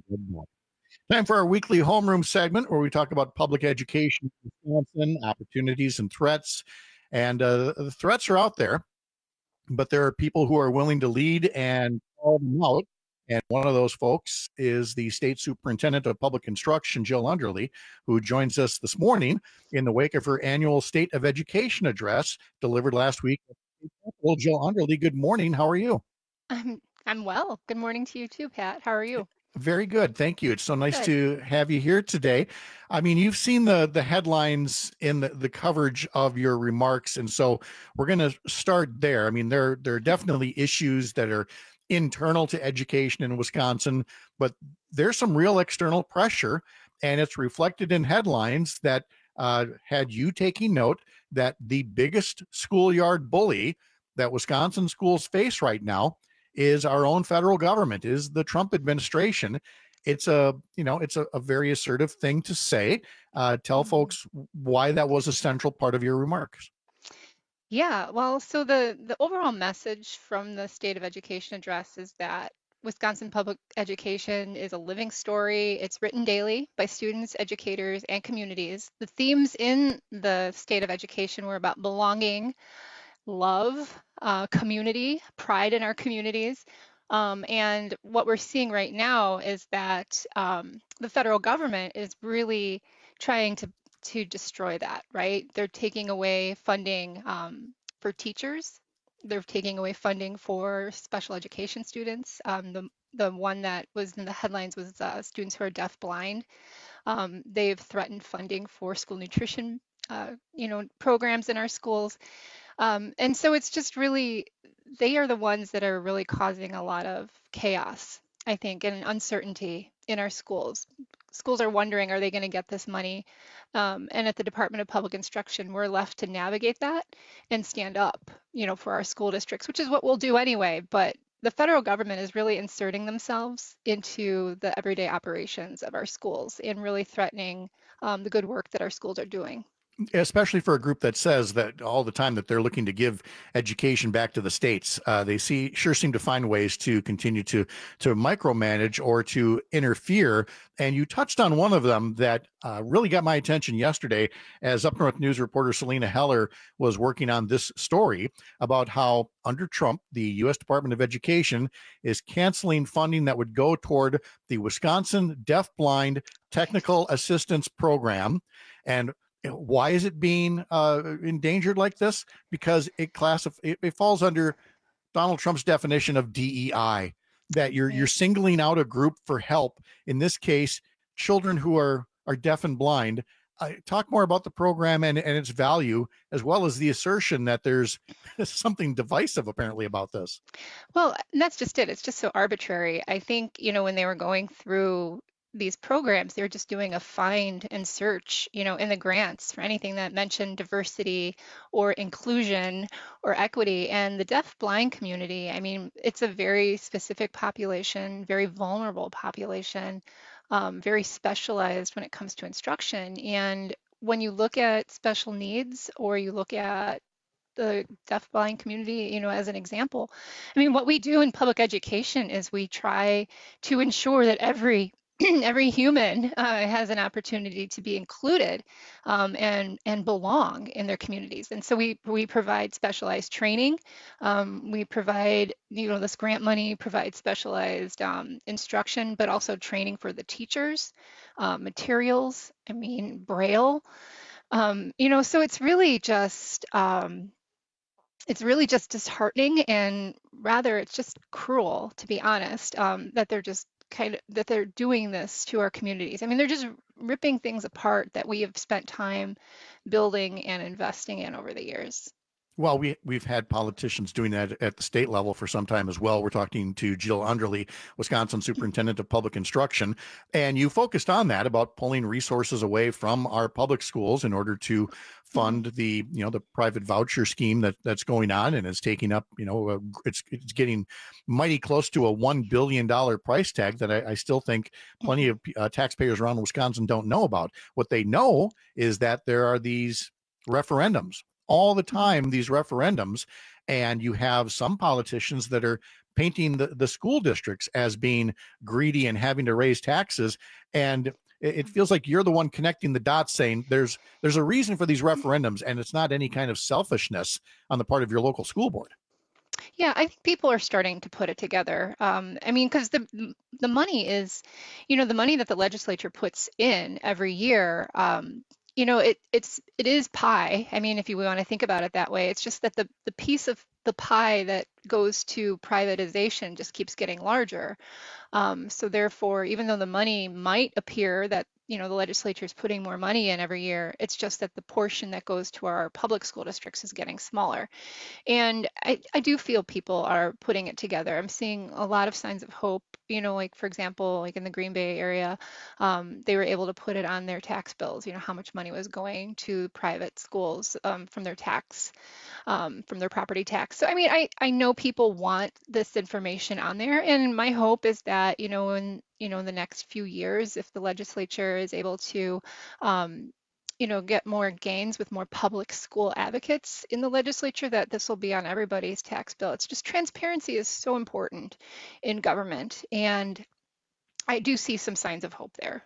Time for our weekly homeroom segment where we talk about public education in Wisconsin, opportunities and threats. And uh, the threats are out there, but there are people who are willing to lead and call them out. And one of those folks is the State Superintendent of Public Instruction, Jill Underly, who joins us this morning in the wake of her annual State of Education address delivered last week. Well, Jill Underly, good morning. How are you? I'm I'm well. Good morning to you too, Pat. How are you? Very good. Thank you. It's so nice Good. to have you here today. I mean, you've seen the the headlines in the, the coverage of your remarks. And so we're going to start there. I mean, there, there are definitely issues that are internal to education in Wisconsin, but there's some real external pressure, and it's reflected in headlines that uh, had you taking note that the biggest schoolyard bully that Wisconsin schools face right now is our own federal government, is the Trump administration. It's a, you know, it's a, a very assertive thing to say. Uh, tell Mhm. folks why that was a central part of your remarks. Yeah, well, so the the overall message from the State of Education address is that Wisconsin public education is a living story. It's written daily by students, educators, and communities. The themes in the State of Education were about belonging, love, uh, community, pride in our communities. Um, and what we're seeing right now is that um, the federal government is really trying to to destroy that, right? They're taking away funding um, for teachers. They're taking away funding for special education students. Um, the the one that was in the headlines was uh, students who are deafblind. Um, they've threatened funding for school nutrition, uh, you know, programs in our schools. Um, and so it's just really, they are the ones that are really causing a lot of chaos, I think, and uncertainty in our schools. Schools are wondering, are they going to get this money? Um, and at the Department of Public Instruction, we're left to navigate that and stand up, you know, for our school districts, which is what we'll do anyway. But the federal government is really inserting themselves into the everyday operations of our schools and really threatening um, the good work that our schools are doing. especially for a group that says that all the time that they're looking to give education back to the states. Uh, they see sure seem to find ways to continue to to micromanage or to interfere. And you touched on one of them that uh, really got my attention yesterday, as Up North News reporter Selena Heller was working on this story about how under Trump, the U S Department of Education is canceling funding that would go toward the Wisconsin Deafblind Technical Assistance Program. And why is it being uh, endangered like this? Because it classif- it, it falls under Donald Trump's definition of D E I, that you're you're singling out a group for help. In this case, children who are are deaf and blind. Uh, talk more about the program and, and its value, as well as the assertion that there's something divisive apparently about this. Well, and that's just it. It's just so arbitrary. I think, you know, when they were going through these programs, they were just doing a find and search, you know, in the grants for anything that mentioned diversity or inclusion or equity. And the deaf blind community, I mean, it's a very specific population, very vulnerable population, um, very specialized when it comes to instruction. And when you look at special needs, or you look at the deaf blind community, you know, as an example, I mean, what we do in public education is we try to ensure that every every human uh, has an opportunity to be included um, and and belong in their communities. And so we we provide specialized training. Um, we provide, you know, this grant money provides specialized um, instruction, but also training for the teachers, uh, materials. I mean, Braille. Um, you know, so it's really just um, it's really just disheartening, and rather it's just cruel, to be honest, um, that they're just kind of that they're doing this to our communities. I mean, they're just ripping things apart that we have spent time building and investing in over the years. Well, we, we've had politicians doing that at the state level for some time as well. We're talking to Jill Underly, Wisconsin Superintendent of Public Instruction, and you focused on that about pulling resources away from our public schools in order to fund the, you know, the private voucher scheme that that's going on and is taking up, you know, a, it's it's getting mighty close to a one billion dollars price tag that I, I still think plenty of uh, taxpayers around Wisconsin don't know about. What they know is that there are these referendums all the time, these referendums, and you have some politicians that are painting the, the school districts as being greedy and having to raise taxes. And it, it feels like you're the one connecting the dots, saying there's there's a reason for these referendums, and it's not any kind of selfishness on the part of your local school board. Yeah, I think people are starting to put it together. Um, I mean, because the the money is, you know, the money that the legislature puts in every year. Um, you know, it it's it is pie. I mean, if you want to think about it that way, it's just that the the piece of the pie that goes to privatization just keeps getting larger. Um, so therefore, even though the money might appear that, you know, the legislature is putting more money in every year, it's just that the portion that goes to our public school districts is getting smaller. And I, I do feel people are putting it together. I'm seeing a lot of signs of hope. You know, like, for example, like in the Green Bay area, um, they were able to put it on their tax bills, you know, how much money was going to private schools um, from their tax, um, from their property tax. So, I mean, I, I know people want this information on there. And my hope is that, you know, in, you know, in the next few years, if the legislature is able to, um, you know, get more gains with more public school advocates in the legislature, that this will be on everybody's tax bill. It's just transparency is so important in government. And I do see some signs of hope there.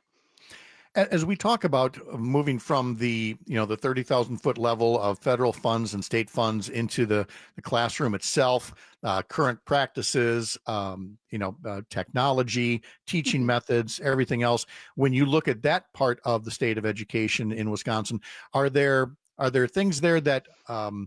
As we talk about moving from the, you know, the thirty thousand foot level of federal funds and state funds into the, the classroom itself, uh, current practices, um, you know, uh, technology, teaching methods, everything else. When you look at that part of the state of education in Wisconsin, are there are there things there that um,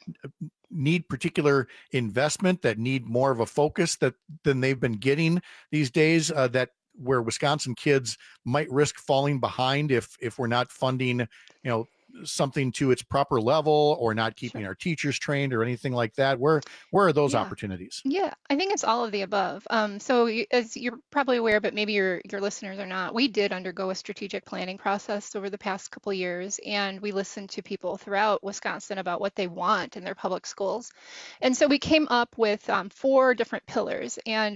need particular investment, that need more of a focus that than they've been getting these days, uh, that where Wisconsin kids might risk falling behind if if we're not funding, you know, something to its proper level, or not keeping our teachers trained or anything like that? Where where are those Yeah. opportunities? Yeah, I think it's all of the above. Um, so you- as you're probably aware, but maybe your your listeners are not, we did undergo a strategic planning process over the past couple of years, and we listened to people throughout Wisconsin about what they want in their public schools. And so we came up with um, four different pillars. And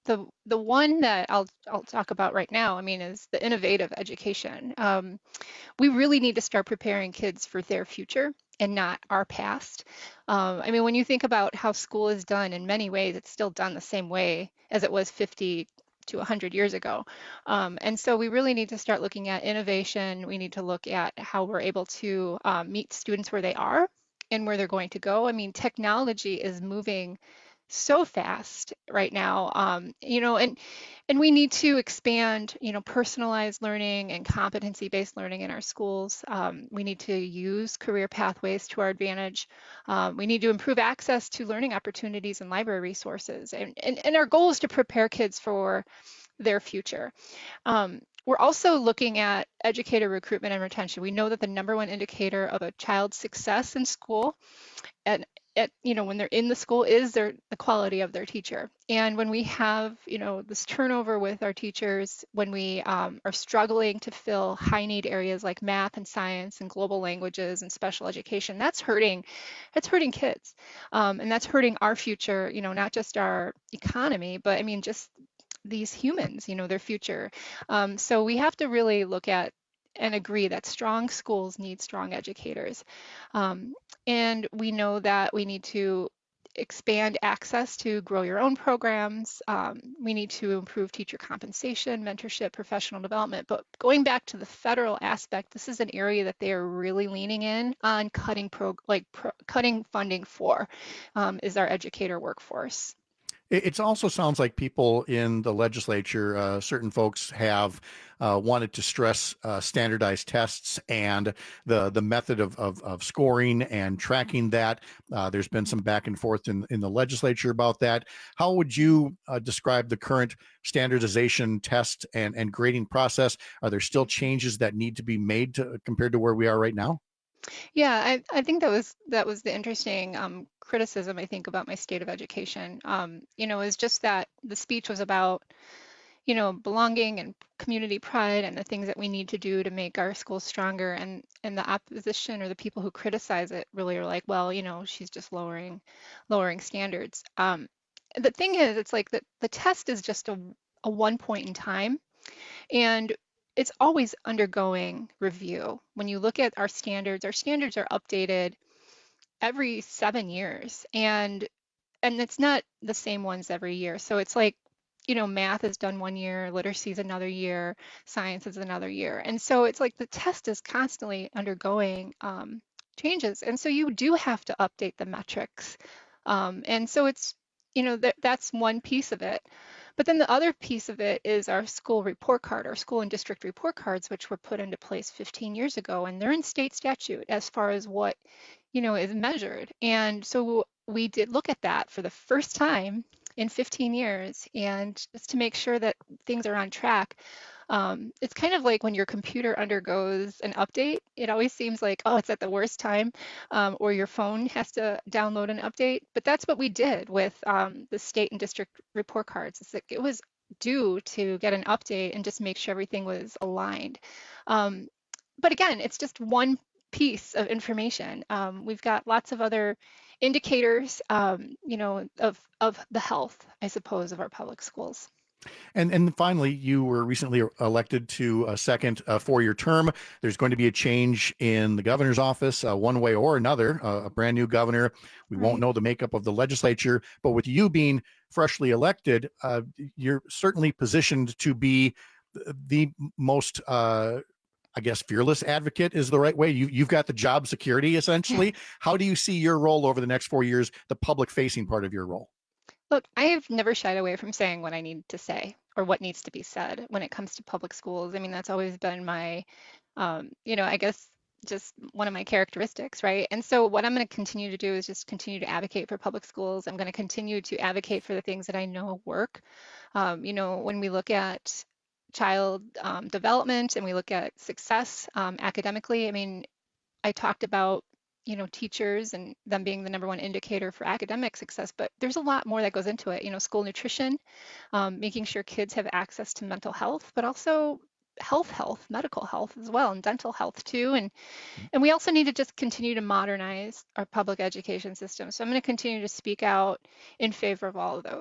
the the one that I'll I'll talk about right now, I mean, is the innovative education. Um, we really need to start preparing kids for their future and not our past. Um, I mean, when you think about how school is done, in many ways, it's still done the same way as it was fifty to one hundred years ago. Um, and so we really need to start looking at innovation. We need to look at how we're able to um, meet students where they are and where they're going to go. I mean, technology is moving so fast right now, um, you know, and and we need to expand, you know, personalized learning and competency-based learning in our schools. Um, we need to use career pathways to our advantage. Um, we need to improve access to learning opportunities and library resources. And, and, and our goal is to prepare kids for their future. Um, we're also looking at educator recruitment and retention. We know that the number one indicator of a child's success in school and at, you know, when they're in the school is their the quality of their teacher. And when we have, you know, this turnover with our teachers, when we um, are struggling to fill high need areas like math and science and global languages and special education, that's hurting, that's hurting kids. Um, and that's hurting our future, you know, not just our economy, but I mean, just these humans, you know, their future. Um, so we have to really look at and agree that strong schools need strong educators. Um, and we know that we need to expand access to grow your own programs. Um, we need to improve teacher compensation, mentorship, professional development. But going back to the federal aspect, this is an area that they are really leaning in on cutting pro, like pro, cutting funding for, um, is our educator workforce. It also sounds like people in the legislature, uh, certain folks have uh, wanted to stress uh, standardized tests and the the method of, of, of scoring and tracking that. Uh, there's been some back and forth in, in the legislature about that. How would you uh, describe the current standardization test and, and grading process? Are there still changes that need to be made to, compared to where we are right now? Yeah, I, I think that was that was the interesting um, criticism, I think, about my state of education. Um, you know, is just that the speech was about, you know, belonging and community pride and the things that we need to do to make our schools stronger. And and the opposition or the people who criticize it really are like, well, you know, she's just lowering lowering standards. Um, the thing is, it's like the, the test is just a, a one point in time. And it's always undergoing review. When you look at our standards, our standards are updated every seven years, and and it's not the same ones every year. So it's like, you know, math is done one year, literacy is another year, science is another year, and so it's like the test is constantly undergoing um, changes, and so you do have to update the metrics, um, and so it's, you know, th- that's one piece of it. But then the other piece of it is our school report card, our school and district report cards, which were put into place fifteen years ago, and they're in state statute as far as what, you know, is measured. And so we did look at that for the first time in fifteen years, and just to make sure that things are on track. Um, it's kind of like when your computer undergoes an update, it always seems like, oh, it's at the worst time, um, or your phone has to download an update. But that's what we did with um, the state and district report cards. It's like it was due to get an update and just make sure everything was aligned. Um, but again, it's just one piece of information. Um, we've got lots of other indicators, um, you know, of, of the health, I suppose, of our public schools. And and finally, you were recently elected to a second uh, four-year term. There's going to be a change in the governor's office, uh, one way or another, uh, a brand new governor. We right. won't know the makeup of the legislature, but with you being freshly elected, uh, you're certainly positioned to be the most, uh, I guess, fearless advocate is the right way. You, you've got the job security, essentially. How do you see your role over the next four years, the public-facing part of your role? Look, I have never shied away from saying what I need to say or what needs to be said when it comes to public schools. I mean, that's always been my, um, you know, I guess just one of my characteristics, right? And so what I'm going to continue to do is just continue to advocate for public schools. I'm going to continue to advocate for the things that I know work. Um, you know, when we look at child um, development and we look at success um, academically, I mean, I talked about you know, teachers and them being the number one indicator for academic success, but there's a lot more that goes into it. You know, school nutrition, um, making sure kids have access to mental health, but also health, health, medical health as well, and dental health too. And and we also need to just continue to modernize our public education system. So I'm going to continue to speak out in favor of all of those.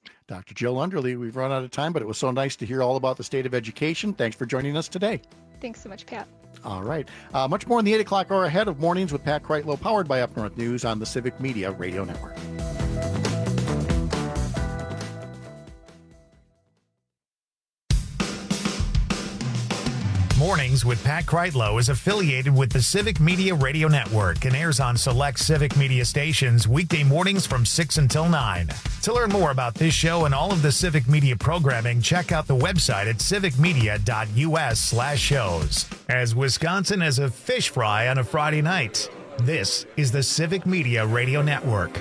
Doctor Jill Underly, we've run out of time, but it was so nice to hear all about the state of education. Thanks for joining us today. Thanks so much, Pat. All right. Uh, much more in the eight o'clock hour ahead of Mornings with Pat Kreitlow, powered by Up North News on the Civic Media Radio Network. Mornings with Pat Kreitlow is affiliated with the Civic Media Radio Network and airs on select Civic Media stations weekday mornings from six until nine. To learn more about this show and all of the Civic Media programming, check out the website at civicmedia.us slash shows. As Wisconsin is a fish fry on a Friday night, this is the Civic Media Radio Network.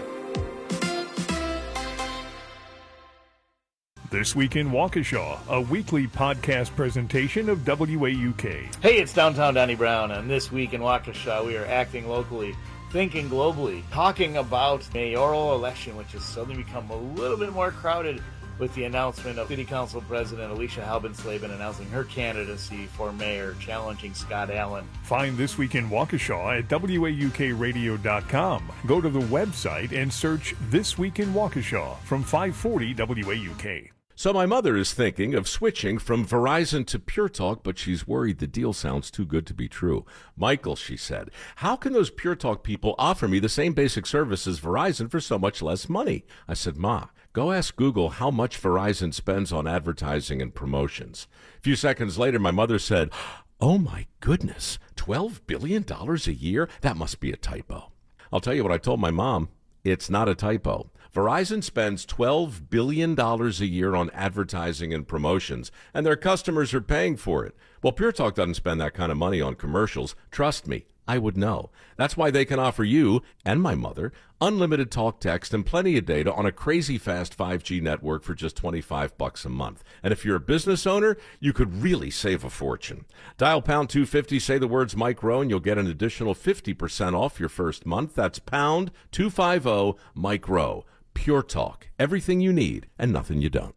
This Week in Waukesha, a weekly podcast presentation of W A U K. Hey, it's Downtown Donnie Brown, and This Week in Waukesha, we are acting locally, thinking globally, talking about mayoral election, which has suddenly become a little bit more crowded with the announcement of City Council President Alicia Halbensleben announcing her candidacy for mayor, challenging Scott Allen. Find This Week in Waukesha at W A U K radio dot com. Go to the website and search This Week in Waukesha from five forty W A U K. So my mother is thinking of switching from Verizon to Pure Talk, but she's worried the deal sounds too good to be true. Michael, she said, how can those Pure Talk people offer me the same basic service as Verizon for so much less money? I said, Ma, go ask Google how much Verizon spends on advertising and promotions. A few seconds later, my mother said, oh my goodness, twelve billion dollars a year? That must be a typo. I'll tell you what I told my mom. It's not a typo. Verizon spends twelve billion dollars a year on advertising and promotions, and their customers are paying for it. Well, Pure Talk doesn't spend that kind of money on commercials. Trust me, I would know. That's why they can offer you, and my mother, unlimited talk, text, and plenty of data on a crazy fast five G network for just twenty-five bucks a month. And if you're a business owner, you could really save a fortune. Dial pound two fifty, say the words Mike Rowe, and you'll get an additional fifty percent off your first month. That's pound two fifty, Mike Rowe. Pure Talk. Everything you need and nothing you don't.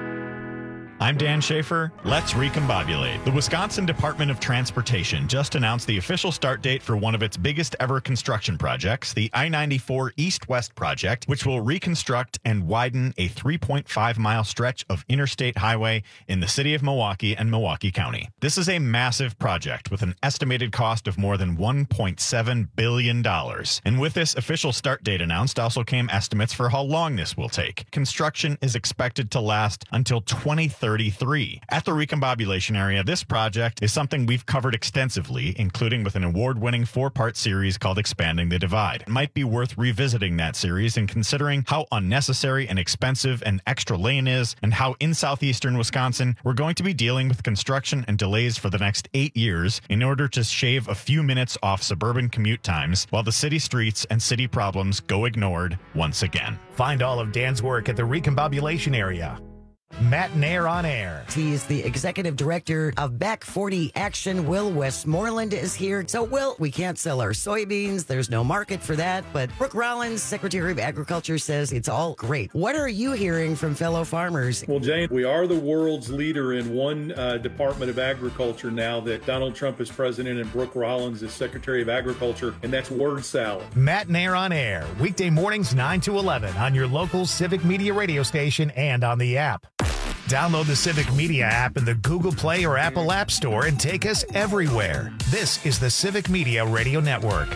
I'm Dan Schaefer. Let's recombobulate. The Wisconsin Department of Transportation just announced the official start date for one of its biggest ever construction projects, the I ninety-four East-West project, which will reconstruct and widen a three point five mile stretch of interstate highway in the city of Milwaukee and Milwaukee County. This is a massive project with an estimated cost of more than one point seven billion dollars. And with this official start date announced also came estimates for how long this will take. Construction is expected to last until twenty thirty-three. At the recombobulation area, this project is something we've covered extensively, including with an award-winning four-part series called Expanding the Divide. It might be worth revisiting that series and considering how unnecessary and expensive an extra lane is, and how in southeastern Wisconsin we're going to be dealing with construction and delays for the next eight years in order to shave a few minutes off suburban commute times while the city streets and city problems go ignored once again. Find all of Dan's work at the recombobulation area. Matt Nair on air. He is the executive director of Back forty Action. Will Westmoreland is here. So, Will, we can't sell our soybeans. There's no market for that. But Brooke Rollins, Secretary of Agriculture, says it's all great. What are you hearing from fellow farmers? Well, Jane, we are the world's leader in one uh, Department of Agriculture now that Donald Trump is president and Brooke Rollins is Secretary of Agriculture, and that's word salad. Matt Nair on air. Weekday mornings nine to eleven on your local Civic Media radio station and on the app. Download the Civic Media app in the Google Play or Apple App Store and take us everywhere. This is the Civic Media Radio Network.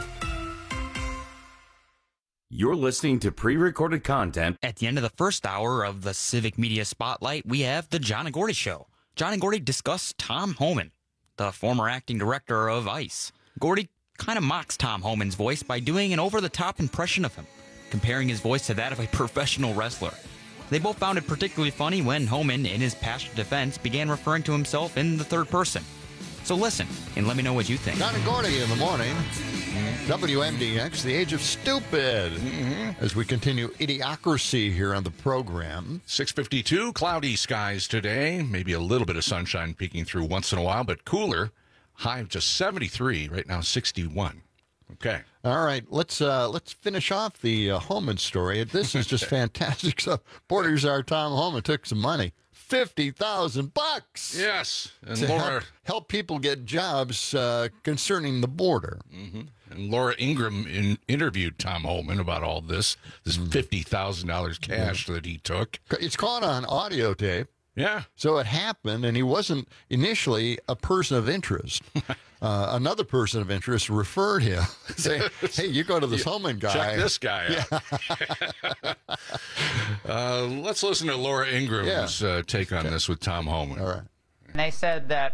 You're listening to pre-recorded content. At the end of the first hour of the Civic Media Spotlight, we have the John and Gordy Show. John and Gordy discuss Tom Homan, the former acting director of ICE. Gordy kind of mocks Tom Homan's voice by doing an over-the-top impression of him, comparing his voice to that of a professional wrestler. They both found it particularly funny when Homan, in his passionate defense, began referring to himself in the third person. So listen, and let me know what you think. John and Gordy in the morning. W M D X, the age of stupid. Mm-hmm. As we continue idiocracy here on the program. six fifty-two, cloudy skies today. Maybe a little bit of sunshine peeking through once in a while, but cooler. High of just seventy-three, right now sixty-one. Okay. All right, let's uh, let's finish off the uh, Homan story. This is just fantastic stuff. Borders our Tom Homan took some money, fifty thousand bucks. Yes, and to Laura help, help people get jobs uh, concerning the border. Mm-hmm. And Laura Ingraham in, interviewed Tom Homan about all this, this fifty thousand dollars cash that he took. It's caught on audio tape. Yeah. So it happened, and he wasn't initially a person of interest. Uh, another person of interest referred him, saying, hey, you go to this Homan guy. Check this guy out. Yeah. uh, let's listen to Laura Ingram's yeah. uh, take on okay. this with Tom Homan. All right. And they said that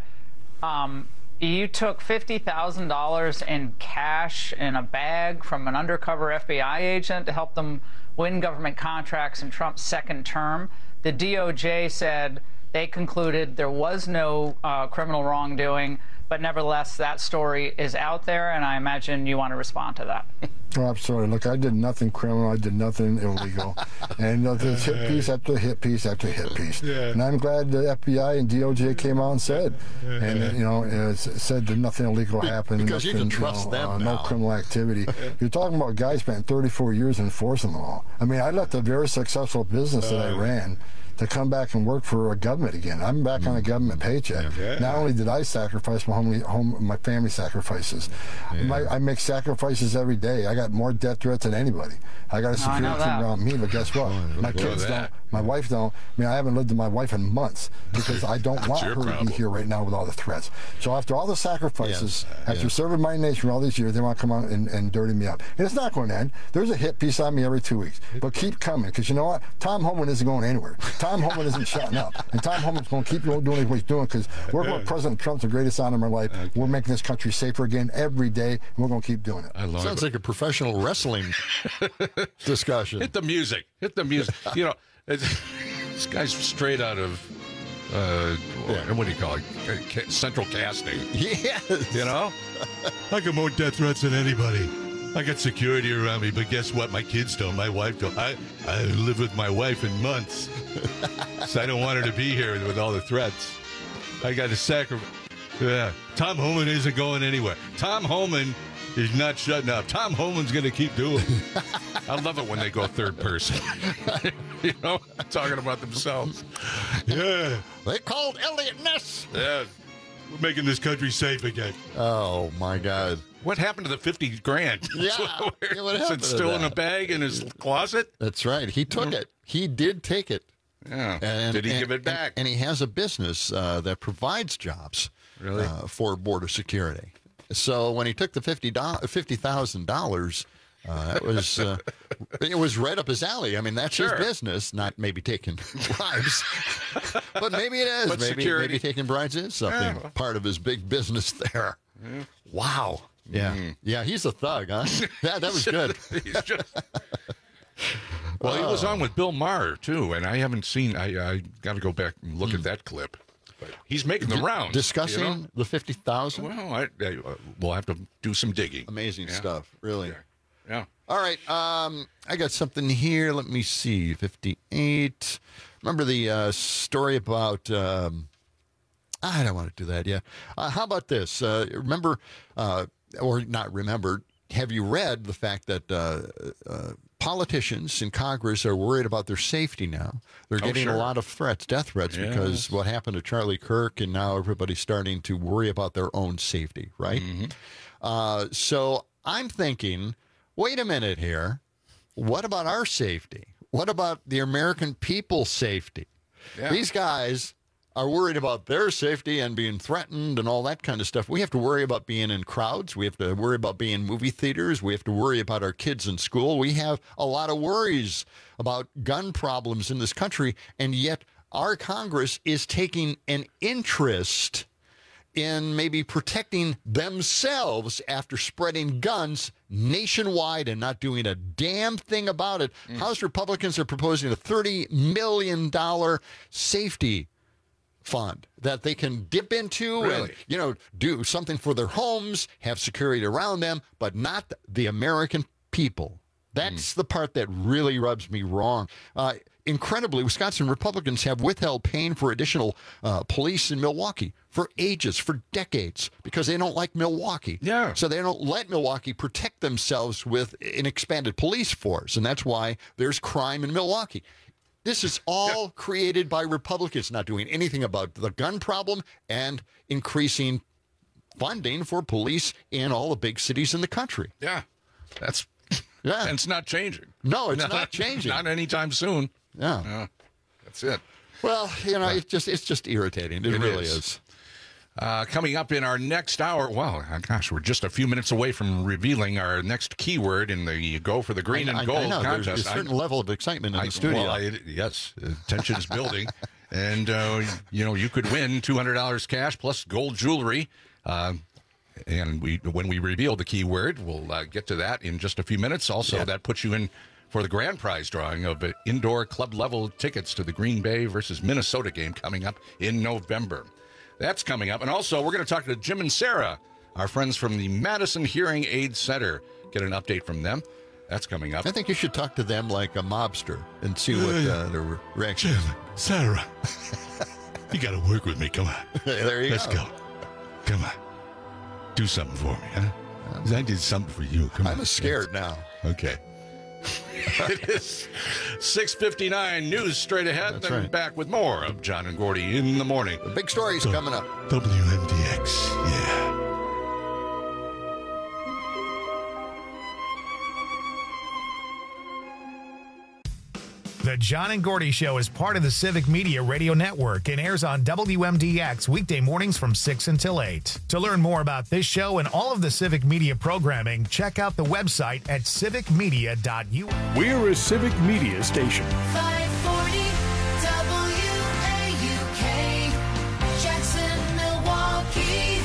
um, you took fifty thousand dollars in cash in a bag from an undercover F B I agent to help them win government contracts in Trump's second term. The D O J said they concluded there was no uh, criminal wrongdoing, but nevertheless, that story is out there, and I imagine you want to respond to that. Oh, absolutely. Look, I did nothing criminal. I did nothing illegal. And uh, there's hit piece after hit piece after hit piece. Yeah. And I'm glad the F B I and D O J came out and said, and uh, you know, uh, said that nothing illegal happened. Because nothing, you can trust you know, them uh, now. No criminal activity. You're talking about guys spent thirty-four years enforcing the law. I mean, I left a very successful business that I ran to come back and work for a government again. I'm back mm. on a government paycheck. Yeah. Not only did I sacrifice my home, home my family sacrifices, yeah. my, I make sacrifices every day. I got more death threats than anybody. I got a security team around me, but guess what? Oh, my kids don't. My wife don't. I mean, I haven't lived with my wife in months because I don't want her problem. to be here right now with all the threats. So after all the sacrifices, yes. after yeah. serving my nation for all these years, they want to come out and, and dirty me up. And it's not going to end. There's a hit piece on me every two weeks. But keep coming, because you know what? Tom Homan isn't going anywhere. Tom Homan isn't shutting up. And Tom Homan's going to keep doing what he's doing, because we're going President Trump's the greatest honor of my life. Okay. We're making this country safer again every day, and we're going to keep doing it. I love Sounds it. like a professional wrestling discussion. Hit the music. Hit the music. You know, this guy's straight out of, uh, yeah. what do you call it? Central Casting. Yes. You know? I got more death threats than anybody. I got security around me, but guess what? My kids don't. My wife don't. I, I live with my wife in months. So I don't want her to be here with all the threats. I got to sacrifice. Yeah. Tom Homan isn't going anywhere. Tom Homan is not shutting up. Tom Homan's going to keep doing it. I love it when they go third person. You know, talking about themselves. Yeah. They called Elliot Ness. Yeah. We're making this country safe again. Oh, my God. What happened to the fifty grand? Yeah. Where, yeah what is it still in a bag in his closet? That's right. He took it. He did take it. Yeah. And, did he and, give it back? And, and he has a business uh, that provides jobs really? uh, for border security. So when he took the fifty thousand dollars, uh, it was uh, it was right up his alley. I mean, that's sure. his business. Not maybe taking bribes, but maybe it is. But maybe security. maybe taking bribes is something yeah. part of his big business there. Yeah. Wow. Yeah, mm. yeah, he's a thug, huh? Yeah, that was good. He's just... Well, he was on with Bill Maher too, and I haven't seen. I, I got to go back and look mm. at that clip. But he's making the rounds, discussing you know? the fifty thousand. Well, I, I, uh, we'll have to do some digging. Amazing yeah. stuff, really. Yeah. yeah. All right, um, I got something here. Let me see. fifty-eight. Remember the uh, story about? Um, I don't want to do that yet. Uh, how about this? Uh, remember? Uh, Or not remember, have you read the fact that uh, uh, politicians in Congress are worried about their safety now? They're oh, getting sure. a lot of threats, death threats, yes. because what happened to Charlie Kirk, and now everybody's starting to worry about their own safety, right? Mm-hmm. Uh, so I'm thinking, wait a minute here. What about our safety? What about the American people's safety? Yeah. These guys are worried about their safety and being threatened and all that kind of stuff. We have to worry about being in crowds. We have to worry about being in movie theaters. We have to worry about our kids in school. We have a lot of worries about gun problems in this country, and yet our Congress is taking an interest in maybe protecting themselves after spreading guns nationwide and not doing a damn thing about it. Mm. House Republicans are proposing a thirty million dollars safety fund that they can dip into really? and, you know, do something for their homes, have security around them, but not the American people. That's mm. the part that really rubs me wrong. Uh, incredibly, Wisconsin Republicans have withheld paying for additional uh, police in Milwaukee for ages, for decades, because they don't like Milwaukee. Yeah. So they don't let Milwaukee protect themselves with an expanded police force, and that's why there's crime in Milwaukee. This is all yeah. created by Republicans not doing anything about the gun problem and increasing funding for police in all the big cities in the country. Yeah, that's yeah, and it's not changing. No, it's not, not changing. Not anytime soon. Yeah, no, that's it. Well, you know, it's just it's just irritating. It, it really is. is. Uh, coming up in our next hour, well, gosh, we're just a few minutes away from revealing our next keyword in the Go for the Green I, and I, Gold I know. contest. There's a certain I, level of excitement in I, the studio. Well, I, yes, uh, tension is building. And, uh, you know, you could win two hundred dollars cash plus gold jewelry. Uh, and we, when we reveal the keyword, we'll uh, get to that in just a few minutes. Also, yeah. that puts you in for the grand prize drawing of uh, indoor club-level tickets to the Green Bay versus Minnesota game coming up in November. That's coming up. And also, we're going to talk to Jim and Sarah, our friends from the Madison Hearing Aid Center. Get an update from them. That's coming up. I think you should talk to them like a mobster and see what uh, their reaction is. Sarah, you got to work with me. Come on. There you Let's go. go. Come on. Do something for me, huh? 'Cause I did something for you. Come I'm on. scared now. Okay. It is six fifty-nine. News straight ahead. That's then right. back with more of John and Gordy in the morning. The big story's coming up. W M D X, yeah. The John and Gordy Show is part of the Civic Media Radio Network and airs on W M D X weekday mornings from six until eight. To learn more about this show and all of the Civic Media programming, check out the website at civic media dot u s. We're a Civic Media station. five forty W A U K, Jackson, Milwaukee.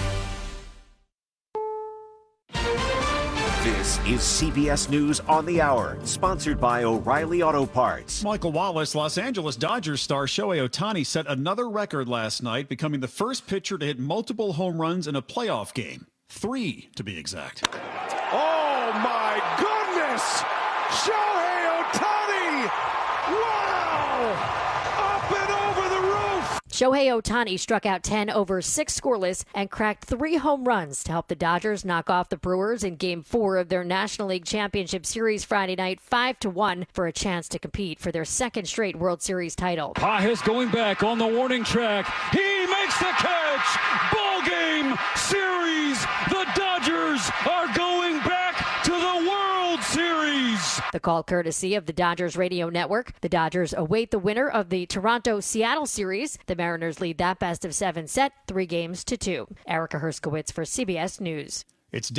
This is C B S News on the Hour, sponsored by O'Reilly Auto Parts. Michael Wallace, Los Angeles Dodgers star Shohei Ohtani set another record last night, becoming the first pitcher to hit multiple home runs in a playoff game. Three, to be exact. Oh, my goodness! Shohei Ohtani! Wow! Up and over the roof! Shohei Ohtani struck out ten over six scoreless and cracked three home runs to help the Dodgers knock off the Brewers in Game four of their National League Championship Series Friday night five to one for a chance to compete for their second straight World Series title. Pages going back on the warning track. He makes the catch! Ball game! Series! The Dodgers are going back to the World Series! The call courtesy of the Dodgers Radio Network. The Dodgers await the winner of the Toronto-Seattle series. The Mariners lead that best of seven set, three games to two. Erica Herskowitz for C B S News. It's